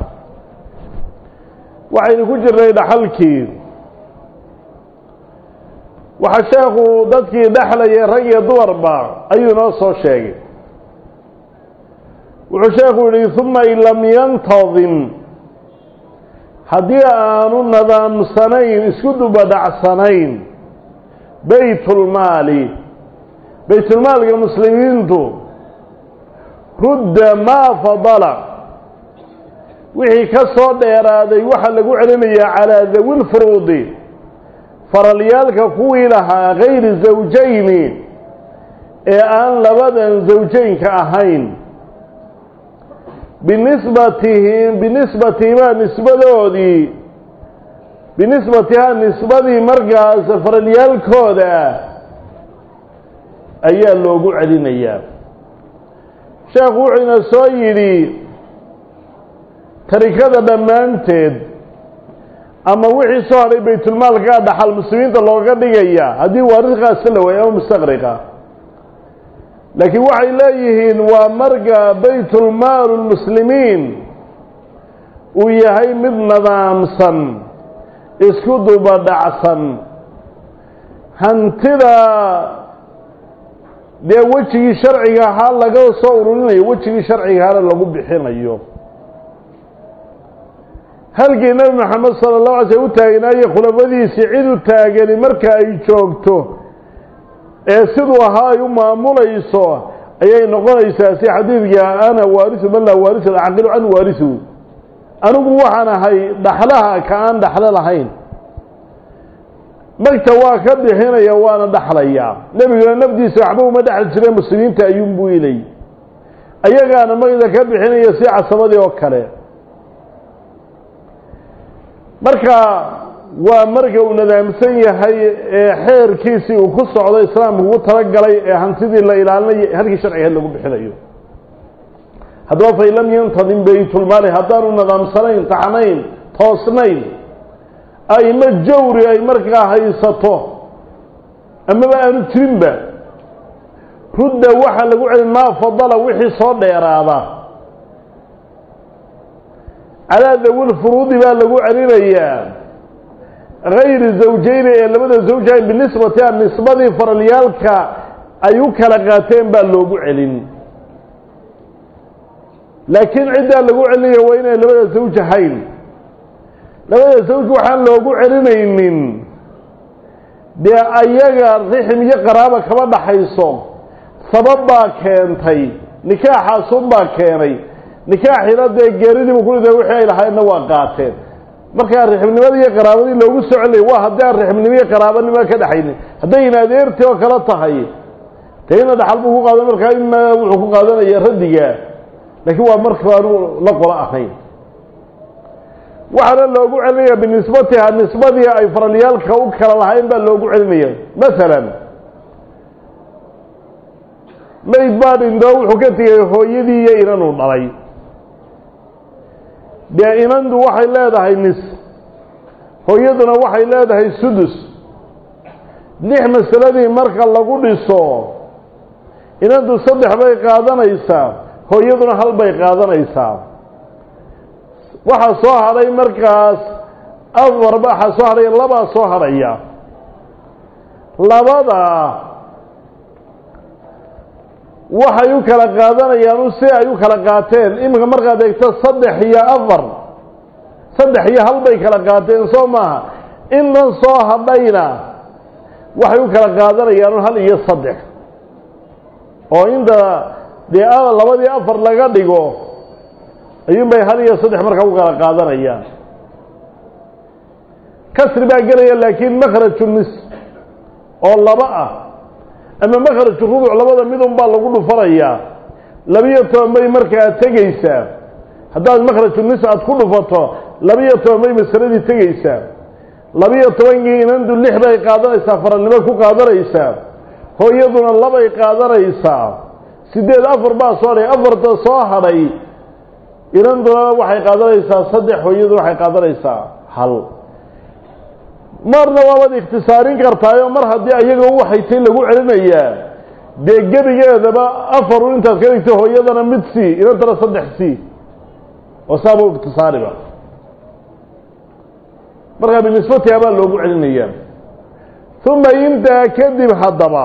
وعين كجر دحلكي وحشاخ ددكي دحلي ري دوربا أي نص شيء وحشاخ لي ثم إن لم ينتظم هدي آنو نظام سنين اسكدوا بدع سنين بيت المال بيت المال المسلمين تو رد ما فضل وحي كسر ديرادي وحا لغو علميا على ذوي الفروض فرليالك كوي لها غير الزوجين ايان لبدا زوجين كأهين بالنسبتهم بالنسبة ما نسبة دي بالنسبة نسبة مرقى فرليال كودا أيان لوغو علينا أيام شيخ وعنا سويري تركة دمانتد أما وحي صاري بيت المال قاعد حال المسلمين تلوغا ديغيا هذه وارثها سلوى أو مستغرقة لكن وحي إليهن ومرقى بيت المال المسلمين ويهي من نظامسا اسكدوا بدعسا هنتدا دي وجهي شرعي حال لغا صورني وجهي شرعي حال لغو بخينيو halkii nabi maxamed sallallahu alayhi wasallam u taagnaayo khulafadiisa cid u taagan marka ay joogto ee sidoo ahaa ay u maamulayso ayay noqonaysaa si xadiidka ana waarisu balla waarisu aqil an waarisu anigu waxaan ahay dhaxlaha ka aan dhaxla lahayn marka waa ka bixinaya waana dhaxlaya nabiga nabdiisa waxba uma dhaxal jiray muslimiinta ayuun buu ilay ayagaana magda ka bixinaya si casabadii oo kale marka waa marka uu nadaamsan yahay ee xeerkiisii uu ku socdo islaamku ugu talagalay ee hantidii la ilaalinay halkii sharciga lagu bixinayo haddaba fa lam yantadim baytul maal haddaanu nadaamsanayn taxnayn toosnayn ay ma jawri ay markaa haysato amaba aanu jirinba rudda waxa lagu celin maa fadala wixii soo dheeraada على ذوي الفروض بقى لغو علينا غير الزوجين لبدا زوجين بالنسبة النسبة فرليالك أيوك لغاتين بقى لغو علين لكن عندها لغو علينا وين لبدا زوجهين لبدا زوج وحان لغو علينا دي أيها الرحم يقرابة كما بحيصو سببا كانتي نكاحا صنبا كاني nikaaxi rada geeridii ku leeyahay wixii ay lahaayna waa qaateen marka rixibnimada iyo qaraabadii loogu socolay waa haddii rixibnimada iyo qaraabanimo ka dhaxaynay haday inaadeertii oo kala tahay teena dhaxal buu ku qaadan marka in wuxuu ku qaadanaya radiga laakiin waa marka aanu la qolo ahayn waxa loogu celinayaa binisbatiha nisbadii ay faraliyalka u kala lahayn baa loogu celinayaa midalan mayd baa indoo wuxuu ka tagay hooyadii iyo inanu dhalay dee inandu waxay leedahay nis hooyaduna waxay leedahay sudus lix masaladii marka lagu dhiso inandu saddex bay qaadanaysaa hooyaduna hal bay qaadanaysaa waxaa soo hadhay markaas afar baa soo hadhay labaa soo hadhaya labada waxay u kala qaadanayaan si ay u kala qaateen imika markaad eegto saddex iyo afar saddex iyo hal bay kala qaateen soo maaha innan soo hadhayna waxay u kala qaadanayaan hal iyo saddex oo inta dee labadii afar laga dhigo ayuunbay hal iyo saddex markaa u kala qaadanayaan kasri baa gelaya laakiin makhraju nis oo laba ah ama makhraju rubuc labada midun baa lagu dhufanayaa labiyo toban bay markaa tegaysaa haddaad makhraju nis aad ku dhufato labiyo toban bay masaladii tegaysaa labiyo tobankii inandu lix bay qaadanaysaa farannimo ku qaadanaysaa hooyaduna labay qaadanaysaa sideed afar baa soo hadhay afarta soo hadhay inanduna waxay qaadanaysaa saddex hooyaduna waxay qaadanaysaa hal marna waabad ikhtisaarin kartaayo mar haddii ayaga waxay tay lagu celinayaa dee gebigeedaba afaru intaad ka dhigto hooyadana mid sii inantana saddex sii oo saaba ikhtisaariba markaa binisbatiha baa loogu celinayaa uma intaa kadib haddaba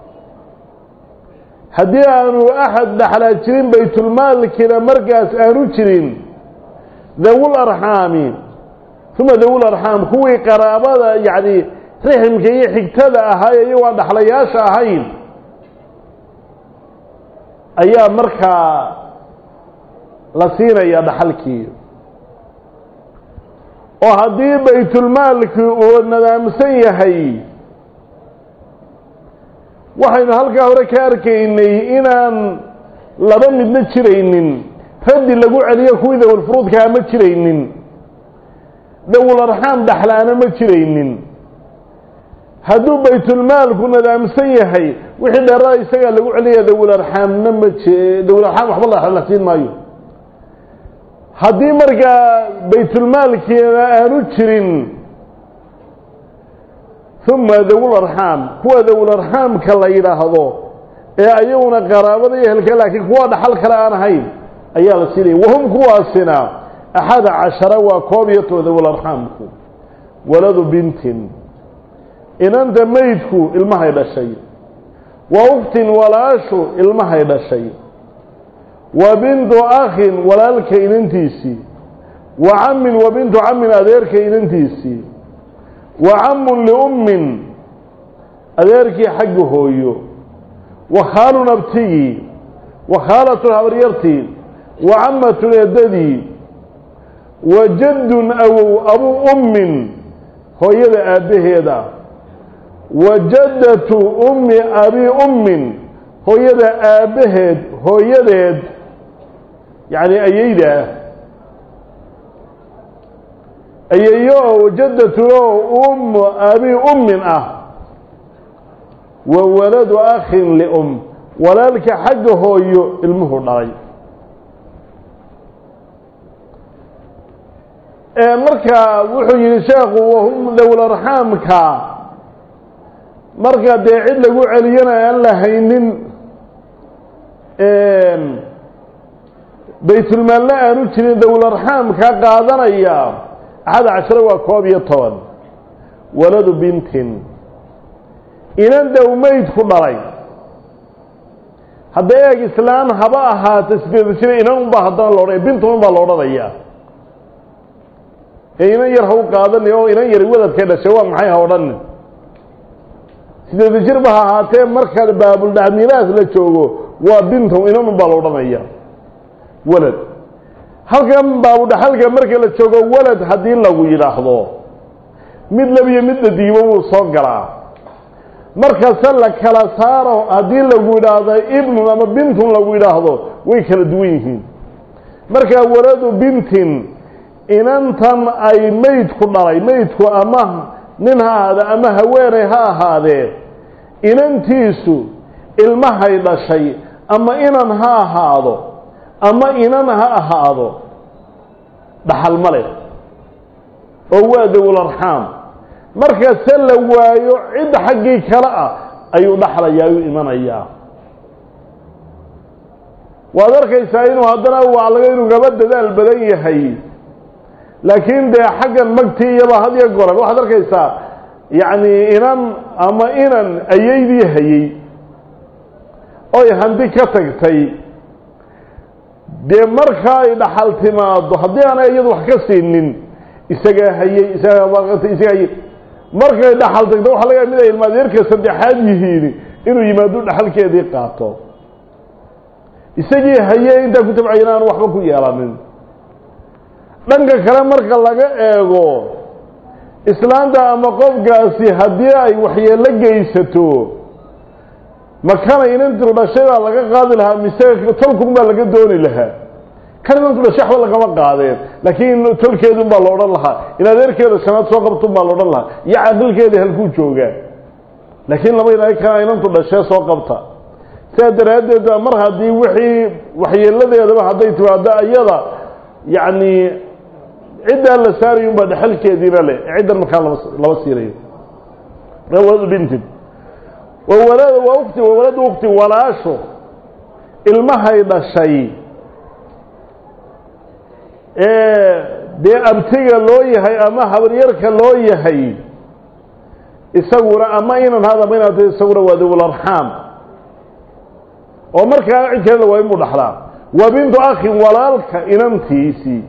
haddii aanu axad dhaxlaa jirin baytulmaalkina markaas aanu jirin dawul arxaami uma dawul arxaam kuwii qaraabada yacni riximka iyo xigtada ahaay iyagoo aan dhaxlayaasha ahayn ayaa markaa la siinaya dhaxalkii oo haddii baytulmaalkii uu nadaamsan yahay waxaynu halkaa hore ka arkaynay inaan laba midna jiraynin raddi lagu celiyo kuwii dawulfuruudkaa ma jiraynin dawul arxaam dhaxlaana ma jiraynin hadduu baytulmaalku nadaamsan yahay wixii dheerada isagaa lagu celinayaa dawul arxaamna ma ji dawul arxaam waxba la siin maayo haddii markaa baytulmaalkiina aanu jirin uma dawul arxaam kuwa dawul arxaamka la yidhaahdo ee ayaguna qaraabada iyo ehelka laakiin kuwa dhaxal kale aan ahayn ayaa la siinaya wahum kuwaasina axada cashara waa koob iyo toban dawul arxaamku waladu bintin inanta maydku ilmahay dhashay wa uktin walaashu ilmahay dhashay wa bintu akhin walaalka inantiisii wa cammin wa bintu cammin adeerka inantiisii wa cammun liummin adeerkii xagga hooyo wa khaalun abtigii wa khaalatun habaryartii wa cammatun eedadii wa jaddun awow abu ummin hooyada aabbaheeda wa jaddatu ummi abi ummin hooyada aabbaheed hooyadeed yacni ayayda ayayo wajadatuno ummu abi ummin ah wa waladu akhin lium walaalka xagga hooyo ilmuhu dhalay ee marka wuxuu yidhi sheekhu wahum dawul arxaamka marka dee cid lagu celiyana aan la haynin baytulmaalna aanu jirin dawul arxaamka qaadanaya axada cashare waa koob iyo toban waladu bintin inan dow maydku dhalay hadda eeg islaan haba ahaata sideed jira inan unbaa haddana la odhanaya bintun unbaa la odhanayaa ee inan yar ha u qaadani oo inan yar wadadkay dhashay waa maxay ha odhani sideed jir ba ha ahaatee marka baabuldhamilaas la joogo waa bintun inan unbaa la odhanaya walad halkan baabudhaxalka marka la joogo walad haddii lagu yidhaahdo mid labiyo midna diibo wuu soo galaa markase la kala saaro haddii lagu yidhaahdo ibnun ama bintun lagu yidhaahdo way kala duwan yihiin markaa waladu bintin inantan ay maydku dhalay maydku ama nin ha ahaade ama haweeney ha ahaadee inantiisu ilmahay dhashay ama inan ha ahaado ama inan ha ahaado dhaxal ma leh oo waa dawul arxaam markase la waayo cid xaggii kale ah ayuu dhaxlayaa ayuu imanayaa waad arkaysaa inuu haddana waa laga inuu gaba dadaal badan yahay laakiin dee xaggan magtii iyaba had iyo goran waxaad arkaysaa yacni inan ama inan ayaydii hayey oy hanti ka tagtay dee marka ay dhaxal timaado haddii aanay iyadu wax ka siinin isagaa hayey isagaa baaqatay isagaa hayey markay dhaxal tagto waxa laga mid ah ilmaadeerka saddexaad yihiin inuu yimaado dhaxalkeedii qaato isagii hayay inta ku tabcayaan waxba ku yeelanin dhanka kale marka laga eego islaanta ama qofkaasi haddii ay waxyeello geysato makana inantu dhashay baa laga qaadi lahaa mise tolkun baa laga dooni lahaa kan inantu dhashay waxba lagama qaadeen laakiin tolkeedun baa la odhan lahaa in adeerkeeda sanaad soo qabtun baa la odhan lahaa iyo caqilkeedii halkuu joogaa laakiin lama ilaahay kana inantu dhashay soo qabta sidaa daraaddeed mar haddii wixii waxyeeladeedaba hadday timaado iyada yacni ciddaa la saarayo unbaa dhexalkeediina leh ciddan markaa lama lama siinayo waladu bintin wawalad waqti wawalad waqti walaasho ilmahay dhashay ee dee abtiga loo yahay ama habaryarka loo yahay isaguna ama inan hada ma inaad isaguna waa dawul arxaam oo markaa cid kale waa inuu dhaxlaa wa bintu akhin walaalka inantiisii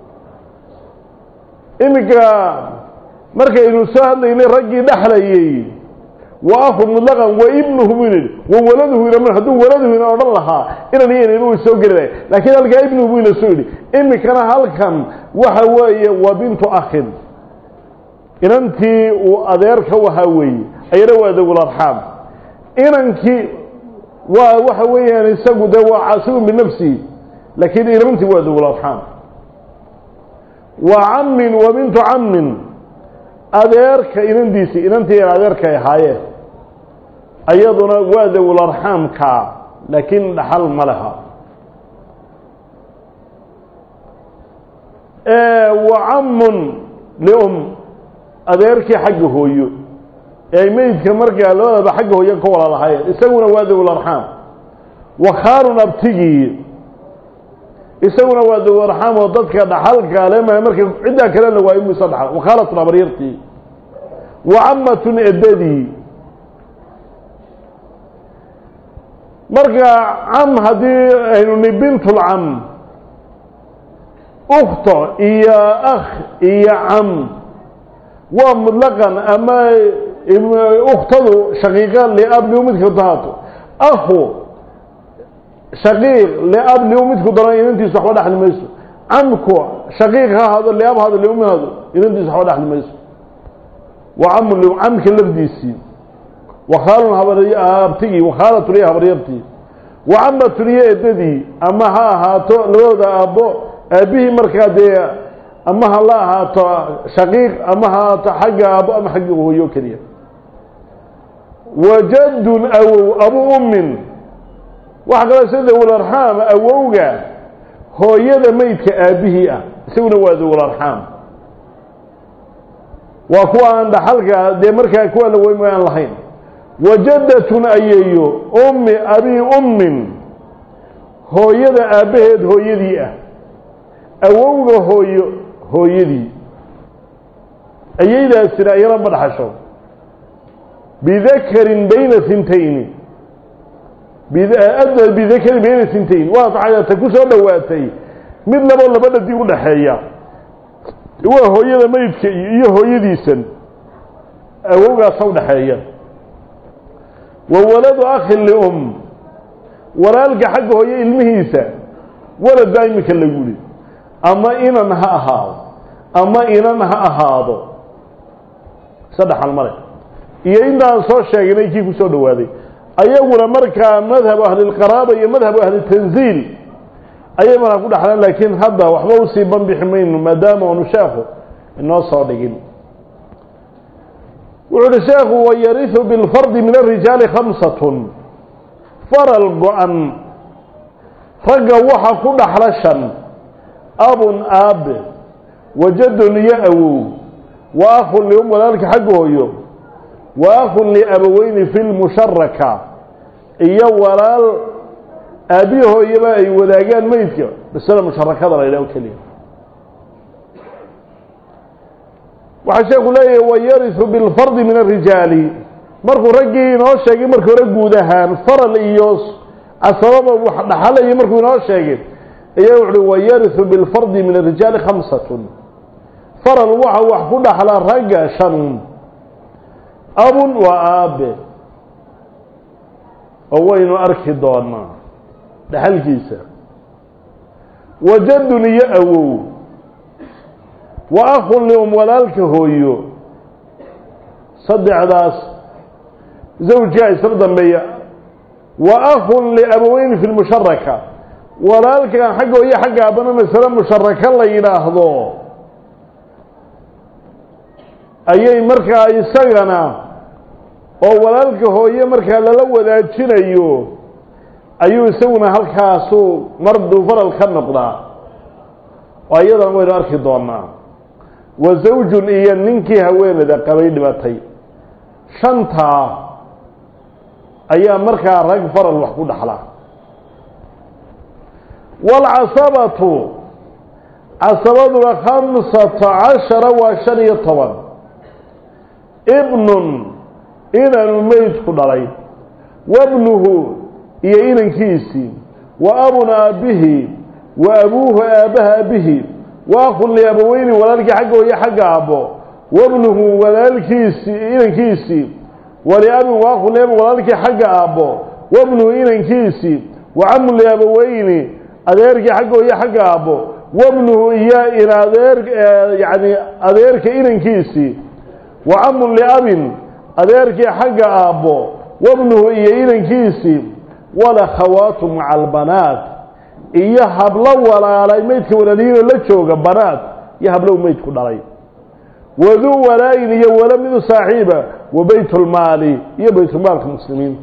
imika markaynu soo hadlaynay raggii dhaxlayay wa akhu mutlaqan wa ibnuhu min wa waladuhu ila man hadu waladuhu ina odhan lahaa inan iyo inuu soo gelay laakiin halka ibnuhu ina soo yiri imikana halkan waxa weeye wa bintu akhin inantii uu adeerka waxa weeye ayana waa dawul arxaam inankii waa waxa weeyaan isagu de waa caasibu min nafsi laakiin inantii waa dawul arxaam وعم وبنت عم أذيرك إننديسي إننتي أذيرك يحايه أيضنا وذو الأرحام كا لكن حل ملها آه وعم لأم أذيرك حقه يو أي ميت كمرجع له بحقه يكون على الحياة يسوون وذو الأرحام وخار نبتجي isaguna waa dawar raxam oo dadka dhaxalka lama markii cida kale la waayay mu saddex wakhalat nabariyati wa ammatun adadi marka am hadii aynu ni bintul am ukhto iyo akh iyo am wa mutlaqan ama ukhtadu shaqiiqa li abli umidka daato akhu شقيق لأب لأمتك ضرائي إنتي صحوة أحد الميسو عمكو شقيق هذا لأب هذا لأم هذا إنتي صحوة أحد الميسو وعم عمك اللبديسي وخال هبريبتي وخالة ليها هبريبتي وعمة ليها إددي أما ها هاتو لودا أبو أبيه مركادية أما ها الله هاتو شقيق أما هاتو حق أبو أما حقه هو يوكريا وجد أو أبو أم وحقا سيده الأرحام أووغا هو يدا ميتك آبيه سيونا وذو الأرحام وكوا عند حلقة دي مركا كوا لوي ما ينلحين وجدة أييو أم أبي أم هو يدا آبيه هو يدي أووغا هو هو يدي أييدا السرائي رب الحشو بذكر بين ثنتين أدى بذكر بين سنتين واضع تكوسه دواتي من لما لما بدي يقول حيا هو هو يدا ميت يه هو يديسن أوجا صود حيا وولد أخ لأم ولا ألقى حقه هي المهيسة ولا دائما كله يقولي أما إن أنها أهاض أما إن أنها أهاض صدح المرء يعند صوت شيء يجيب صوت دواتي أيوة مركا مذهب أهل القرابة مذهب أهل التنزيل أيوة ما أقول أحلام لكن هذا وحبه سيبان بحمين ما دام ونشافه إنه صادقين وعلى ويرث بالفرد من الرجال خمسة فرى القرآن رقا وحا كل حرشا أب أب وجد يأوو وأخ لأم وذلك حقه يوم وأخ لأبوين في المشركة إيا ولال أبيه يبقى وذاقان ميتك بس أنا مشركة ضرر إليه كليم وحشا يقول لي ويرث بالفرد من الرجال مركو رقي نوشاقي مركو رقو دهان فرل إيوس أسراب نحل مركو نوشاقي إيا ويرث بالفرد من الرجال خمسة فرل وحا وحكو نحل رقا شن أب وآب أوين أركي دونا dhaxalkiisa wajadun iyo awow wa akhun lium walaalka hooyo saddexdaas zawjka isla dambeeya wa akhun liabaweyn fi lmusharaka walaalkan xagga hooyo xagga aabana masale musharaka la yidhaahdo ayay markaa isagana oo walaalka hooye markaa lala wadaajinayo ayuu isaguna halkaasu marduu faral ka noqdaa oo iyadana waynu arki doonaa wa zawjun iyo ninkii haweenada qabay dhibatay shantaa ayaa markaa rag faral wax ku dhaxla walcasabatu casabaduna khamsata cashara waa shan iyo toban ibnun inanu meydku dhalay wabnuhu iyo inankiisii wa abuna aabihi wa abuuhu aabaha aabihi wa akhun liabaweyni walaalkii xagga hooyo xagga aabbo wabnuhu walaalkiisii inankiisii waliabin wa akhun liabin walaalkii xagga aabbo wabnuhu inankiisii wa camun liabaweyni adeerkii xagga hooyo xagga aabbo wabnuhu iyo in adeer yani adeerka inankiisii wa camun liabin adeerkii xagga aabbo wabnuhu iyo inankiisii walakhawaatu maca albanaat iyo hablo walaalay meydka walaaliyiinoo la jooga banaat iyo hablow meydku dhalay waduu walaayin iyo wala midu saaxiiba wa baytulmaali iyo baytulmaalka muslimiin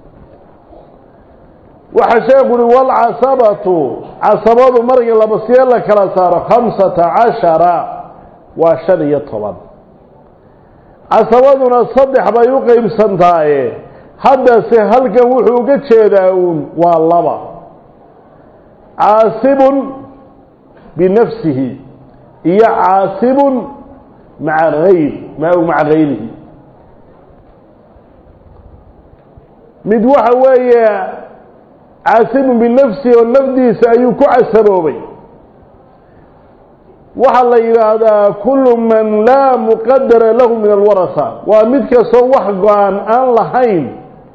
waxaa sheekhu uhi walcasabatu casabadu markii labasiye la kala saaro khamsata cashara waa shan iyo toban casabaduna saddex bay u qaybsantaaye haddase halkan wuxuu uga jeedaa uun waa laba caasibun binafsihi iyo caasibun maca hayr maca hayrihi mid waxa weeye caasibun binafsihi oo nafdiisa ayuu ku casaboobay waxaa la yidhaahdaa kullu man laa muqadara lahu min alwarasa waa mid kastoo wax go-aan aan lahayn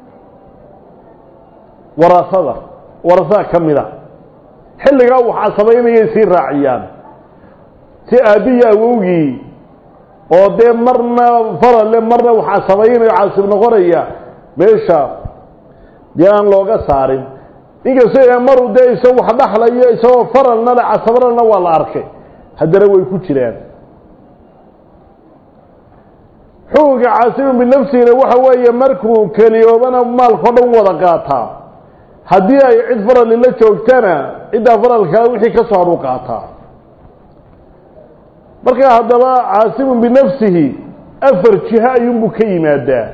warasada warasaa ka mid a xilligaa wax casabaynayay sii raaciyaan si aabbiyi awowgii oo dee marna farale marna wax casabaynayo caasib noqonaya meesha dee aan looga saarin inkastoo maru dee isagoo wax dhaxlayo isagoo faralnale casabanalna waa la arkay haddana way ku jiraan xukunka caasibun binafsihina waxa weeye markuu keliyoobana maalkao dhan wada qaataa haddii ay cid farali la joogtana ciddaa faralkaa wixii ka soo haduu qaataa marka haddaba caasibun binafsihi afar jiho ayuunbuu ka yimaadaa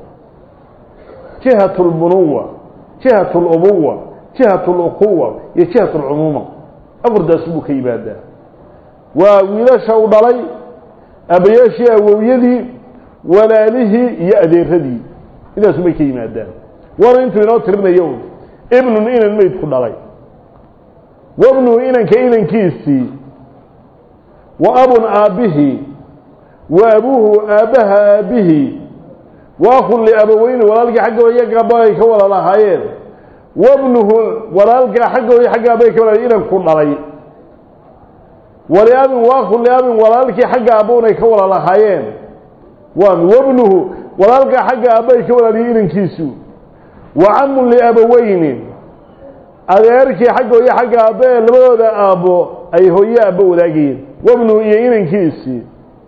jihatu lbunuwa jihatu lubuwa jihatu luquwa iyo jihatu lcumuuma afardaas buu ka yimaadaa waa wiilasha u dhalay abayaashii awowyadii walaalihii iyo adeeradii intaasumay ka yimaadaan waana intuu inoo tirinayo ibnun inan meydku dhalay wabnuhu inanka inankiisii wa abun aabbihi wa abuuhu aabbaha aabbihi wa akhun liabaweyni walaalkii xagga hooyo gaaba ay ka wala lahaayeen wabnuhu walaalkaa xagga hooyo xagga aaba ay ka wala inanku dhalay waliabin wa akhun liabin walaalkii xagga aabboon ay ka wala lahaayeen waan wabnuhu walaalkaa xagga aabba ay ka walaaliye inankiisu wa camun liabaweyni adeerkii xagga hooyo xagga aabba ee labadooda aabbo ay hooye aabbo wadaagayeen wabnuhu iyo inankiisii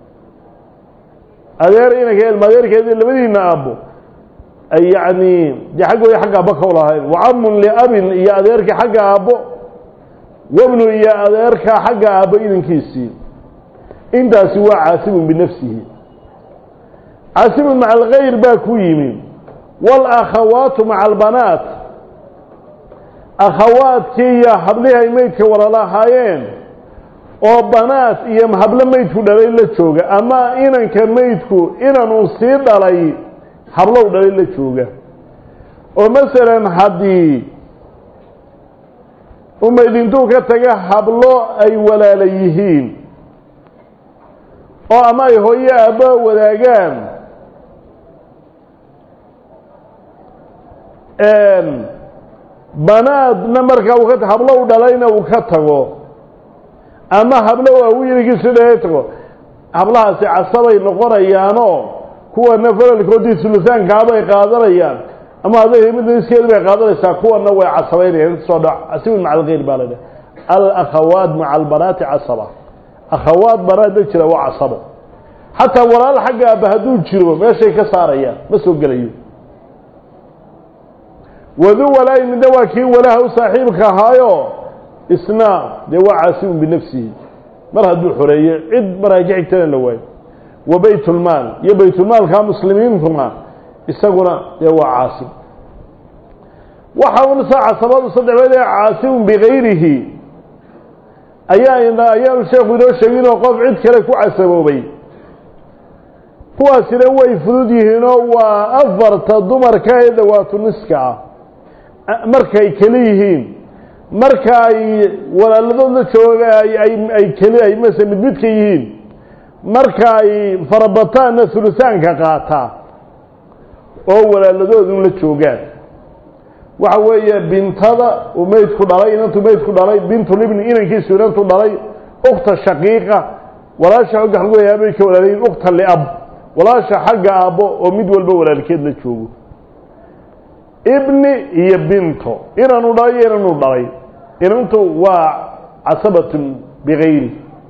adeer inanka ilma adeerkeedii labadiina aabbo ay yacni dee xagga hooyo xagga aabba ka walahaayeen wa camun liabin iyo adeerkii xagga aabbo wabnu iyo adeerkaa xagga aabbo inankiisii intaasi waa caasibun binafsihi caasibun maca alkhayr baa ku yimi waalakhawaatu maca albanaat akhawaadkii iyo hablihii ay meydka walalahaayeen oo banaat iyo hablo meydku dhalay la jooga ama inanka meydku inanuu sii dhalay hablow dhalay la jooga oo masalan haddii umayd intuu ka taga hablo ay walaala yihiin oo ama ay hooyo aabba wadaagaan banaadna markaa uu ka hablo u dhalayna uu ka tago ama hablo uu yirigiisu dheeto hablahaasi casabay noqonayaanoo kuwana faralkoodii sulusaanka bay qaadanayaan ama aday mid iskeed bay qaadanaysaa kuwana way casabaynayaan soo dhac asii macal qeyr balada al akhawat macal banati casaba akhawat banat jira waa casabo hatta walaal xagga abahadu jiro meeshay ka saarayaan ma soo galayo wadu walaa min dawaki walaha saaxiibka haayo isna de waa casim binafsihi mar haduu xoreeyay cid maraajictan la way wa baytul maal ya baytul maal ka muslimiintuna isaguna de waa casim waxa uu saaca sabab saddeed casim bighayrihi ayaa ina ayaa sheekhu inoo sheegay oo qof cid kale ku casaboobay kuwaasina way fudud yihiin oo waa afarta dumarka ee dawaatu niska markay kale yihiin marka ay walaaladooda jooga ay ay kale ay mas'ad mid mid ka yihiin marka ay farabataan sulusaanka qaata oo walaaladoodu la joogaan waxa weeye bintada oo meed ku dhalay inantu meed ku dhalay bintu ibn inankiisu inantu dhalay ukhta shaqiiqa walaasha uga halweeyay ka walaalay ukhta liab walaasha xagga aabo oo mid walba walaalkeed la joogo ibni iyo binto inanu dhalay inanu dhalay inantu waa casabatun bighayri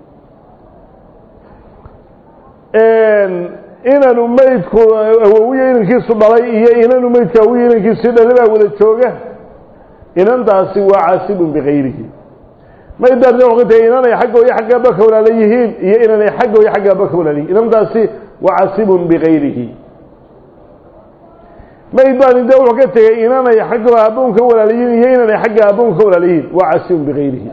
een inanu meedku awoowiye inankiisu dhalay iyo inanu meedka awoowiye inankiisu dhalay baa wada jooga inantaasi waa casibun bighayrihi ma idarna waqti inanay xagga iyo xagga ba ka walaalayihiin iyo inanay xagga iyo xagga ba ka walaalayihiin inantaasi waa casibun bighayrihi ma idarna waqti inanay xagga aabun ka walaalayihiin iyo inanay xagga aabun ka walaalayihiin waa casibun bighayrihi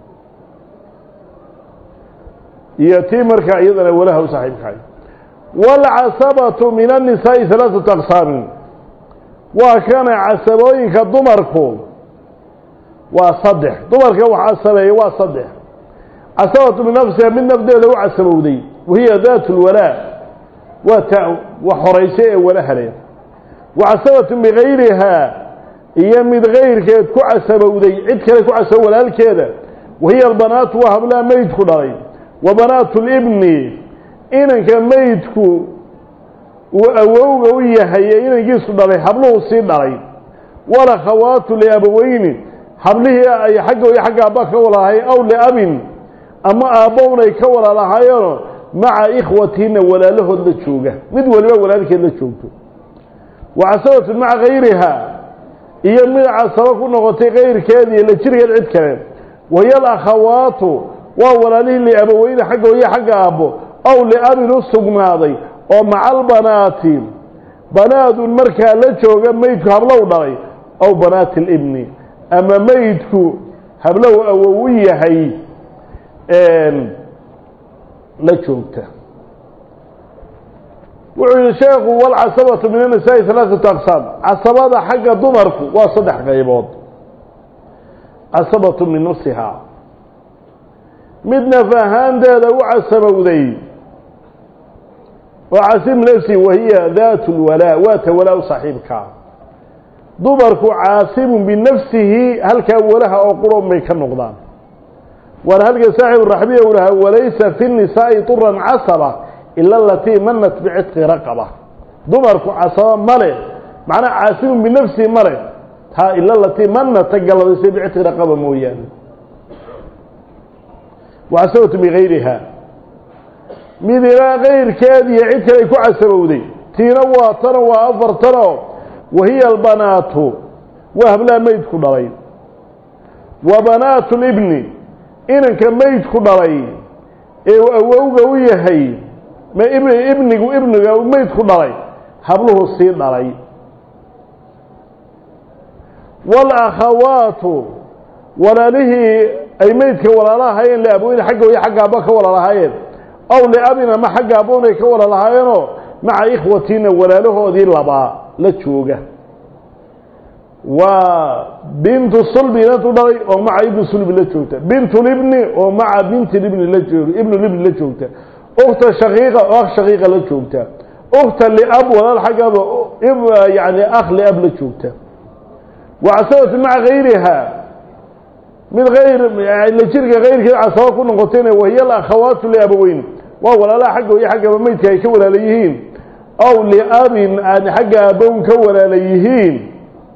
iyo tii marka iyadana walaha saaxiibka والعصبة من النساء ثلاثة أقسام وكان عصبوين كضمركم وصدح ضمرك وعصبي وصدح عصبة من نفسها من نفسها لو عصبودي وهي ذات الولاء وحريسة ولهلين وعصبة بغيرها هي من غير كده كعصبودي عد كده كعصب ولا كده وهي البنات وهبلا ميت خلاي وبنات الابن inanka meydku uu awowga u yahay inankiisu dhalay habluhu sii dhalay wala khawaatu li abawayni hablihi ay xagga iyo xagga aabba ka walahay aw li abin ama aabownay ka walaalahayeen maca ikhwatiina walaalahood la jooga mid waliba walaalkeed la joogto وعصبت مع غيرها iyo mid casaba ku noqotay qeyrkeedii la jirgeed cid kale wayal akhawaatu waa walaalihi li abawayni xagga iyo xagga aabbo أو لأبن السجناضي أو مع البنات بنات مركا لجوغ ميتك هبلو دغي أو بنات الابن أما ميتك هبلو أووية هي لجوغته وعلى الشيخ والعصبة من النساء ثلاثة أقسام عصبة حق ضمرك وصدح غيبات عصبة من نفسها مدنا فهان ده لو عصبة وذي وعاسم نفسي وهي ذات الولاء وتولاء صاحبك ضمرك عاسم بنفسه هل كان ولها أو قرب من كالنقضان وهل صاحب الرحبية ولها وليس في النساء طرا عصبة إلا التي منت بعتق رقبة ضمرك عصبة ملئ معنى عاسم بنفسه ملئ ها إلا التي منت تقلد بعتق رقبة مويان وعسوت بغيرها مدينة غير كادي عدك ليكو عسبودي تينوى تنوى أفر تنوى وهي البنات وهبلا ميت كدرين وبنات الابن إنك ميت كدرين وأوغوية هي ما ابن ابنك وابنك ميت كدرين هبله السير درين والأخوات ولا له أي ميتك ولا لا هين لأبوين حقه وهي حق أباك ولا لا هين أو لأبنا ما حق أبونك ولا لا هينه مع إخوتنا ولا له ذي اللبا لتشوقه وبنت الصلب لتضري ومع ابن الصلب لتشوقته بنت الابن ومع بنت الابن لتشوقته ابن الابن لتشوقته أخت شقيقة وأخ شقيقة لتشوقته أخت لأب ولا الحق أب يعني أخ لأب لتشوقته وعصبة مع غيرها من غير لشركة غير كذا عصبة كنا قلتين وهي الأخوات لأبوين وهو لا حق وهي حق بميت يكون عليهين أو لأب أن حق أبوين كون عليهين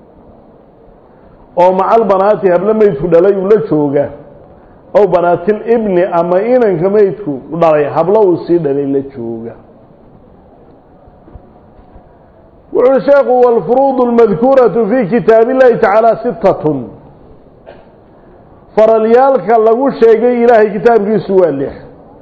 أو مع البنات هبل ما يدخل عليه ولا شوقه أو بنات الابن أما إن كما يدخل عليه هبل وسيد عليه شوقه والعشاق والفروض المذكورة في كتاب الله تعالى ستة فرليالك لغو شيغي إلهي كتاب سوى لح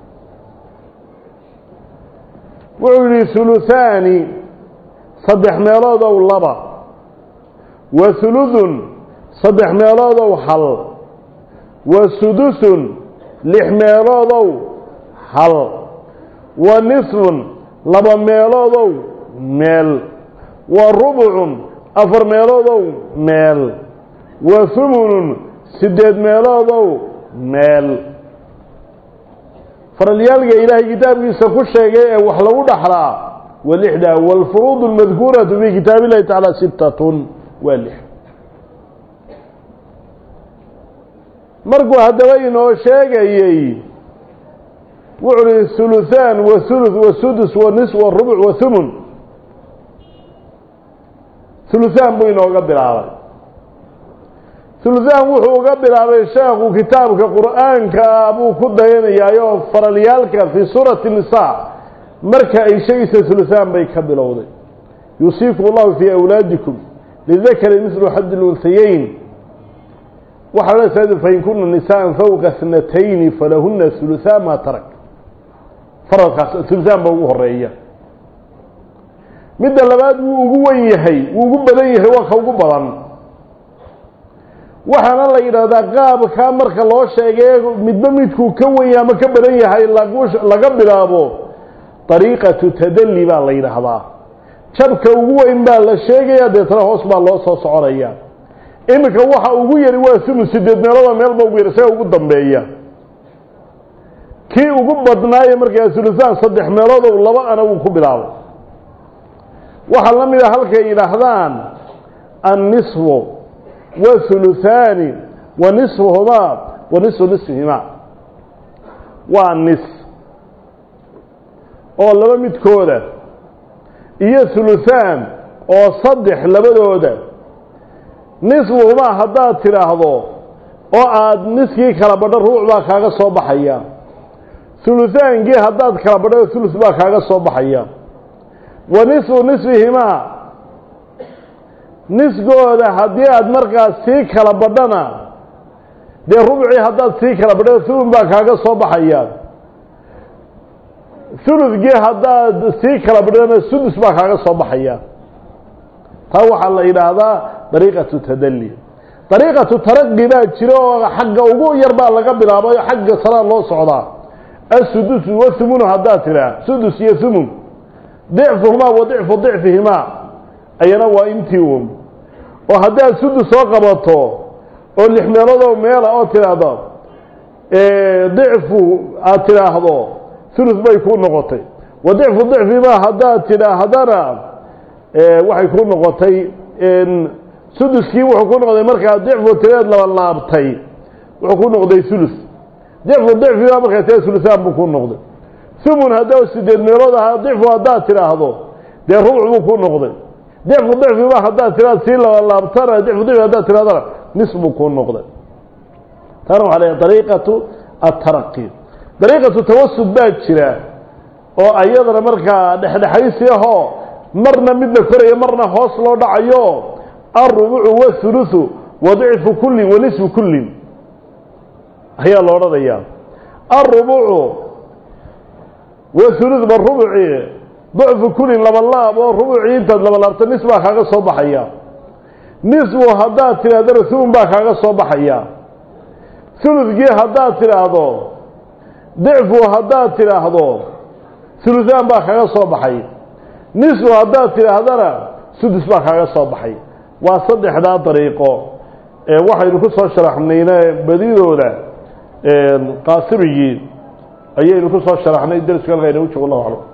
وعلي ثلثان صدح ميلاد أو لبا وثلث صدح ميلاد أو حل وسدس لح ميلاد أو حل ونصف لبا ميلاد أو ميل والربع أفر ميلاد أو ميل وثمن سدد ميلاد أو ميل فرليالك إلهي كتاب سكو الشيء وحلو دحرا والإحدى والفروض المذكورة في كتاب الله تعالى ستة والإح مرقوا هدوين وشيء وعلي الثلثان والثلث والسدس والنصف والربع والثمن ثلثان بينه وقبل عرض ثلثان وحو قبل على الشيخ كتابك قرآن كأبو كدين يا فرليالك في سورة النساء مركا أي شيء ثلثان بيكبل أوضي يوصيكم الله في أولادكم للذكر مثل حد الأنثيين وحلال سيد فإن كن النساء فوق اثنتين فلهن ثلثان ما ترك فرق ثلثان بوه الرئية مدى اللباد وقويهي وقبليه وقبلان waxaana la yiraahdaa qaabka marka loo sheegay midba midku ka weyn ama ka badan yahay laga bilaabo tariiqatu tadalli baa la yiraahdaa jabka ugu weyn baa la sheegaya deetana hoos baa loo soo soconaya imika waxa ugu yari waa sumu sideed meelood meel baa ugu yari say ugu dambeeya kii ugu badnaayo markaa sulusaan saddex meelood oo laba ana uu ku bilaabo waxa la mid ah halka yiraahdaan an-nisfu وثلثان ونصفهما ونصف نصفهما والنصف oo laba midkooda iyo thuluthan oo saddex labadooda nisfuhuma hadaa tiraahdo oo aad niskii kala badho ruuc baa kaaga soo baxaya thuluthaanki hadaa kala badho thuluth baa kaaga soo baxaya wa nisfu nisfihima nisgooda haddii aad markaas sii kala badhana dee rubcii haddaad sii kala badhana thulun baa kaaga soo baxaya thuludkii haddaad sii kala badhana sudus baa kaaga soo baxaya taa waxaa la yidhaahdaa dariiqatu tadalli dariiqatu taraqi baa jira oo xagga ugu yar baa laga bilaabayo xagga saraa loo socdaa asudus wathumunu haddaad tiraa sudus iyo thumun dicfuhumaa wa dicfu dicfihimaa ayana waa intii un oo haddaad sudus soo qabato oo lix meeloodoo meela oo tidhaahdo dicfu aad tidhaahdo sulus bay kuu noqotay wa dicfu dicfimaa haddaad tidhaahdana waxay kuu noqotay suduskii wuxuu ku noqday markaa dicfu tireed laba laabtay wuxuu ku noqday sulus dicfu dicfimaa markaa tireed sulusaan buu ku noqday sumun haddaa sideed meelood ahaa dicfu haddaad tidhaahdo dee rubuc buu ku noqday dicfu dicfi ma haddaad tiraad sii laba laabtana dicfu dicfi haddaad tiraadana nis buu kuu noqday tana waxaa leeyahay dariiqatu ataraqi dariiqatu tawasud baa jira oo ayadana markaa dhexdhexaysi ahoo marna midna koraya marna hoos loo dhacayo alrubucu wathuluthu wa dicfu kullin wa nisfu kullin ayaa la odhanayaa alrubucu wathuluth barubuci ضعف كل لما الله أبو ربع أنت لما الله تنسبة كذا صباحية نسبة هذا ترى هذا ثم بقى كذا صباحية ثلث جه هذا ترى هذا ضعف هذا ترى هذا ثلثان بقى كذا صباحية نسبة هذا ترى هذا سدس بقى كذا صباحية وصدق هذا طريقه واحد يقول صار شرح منينا بديل ولا قاصري أيه يقول صار شرح مني درس قال غيره والله أعلم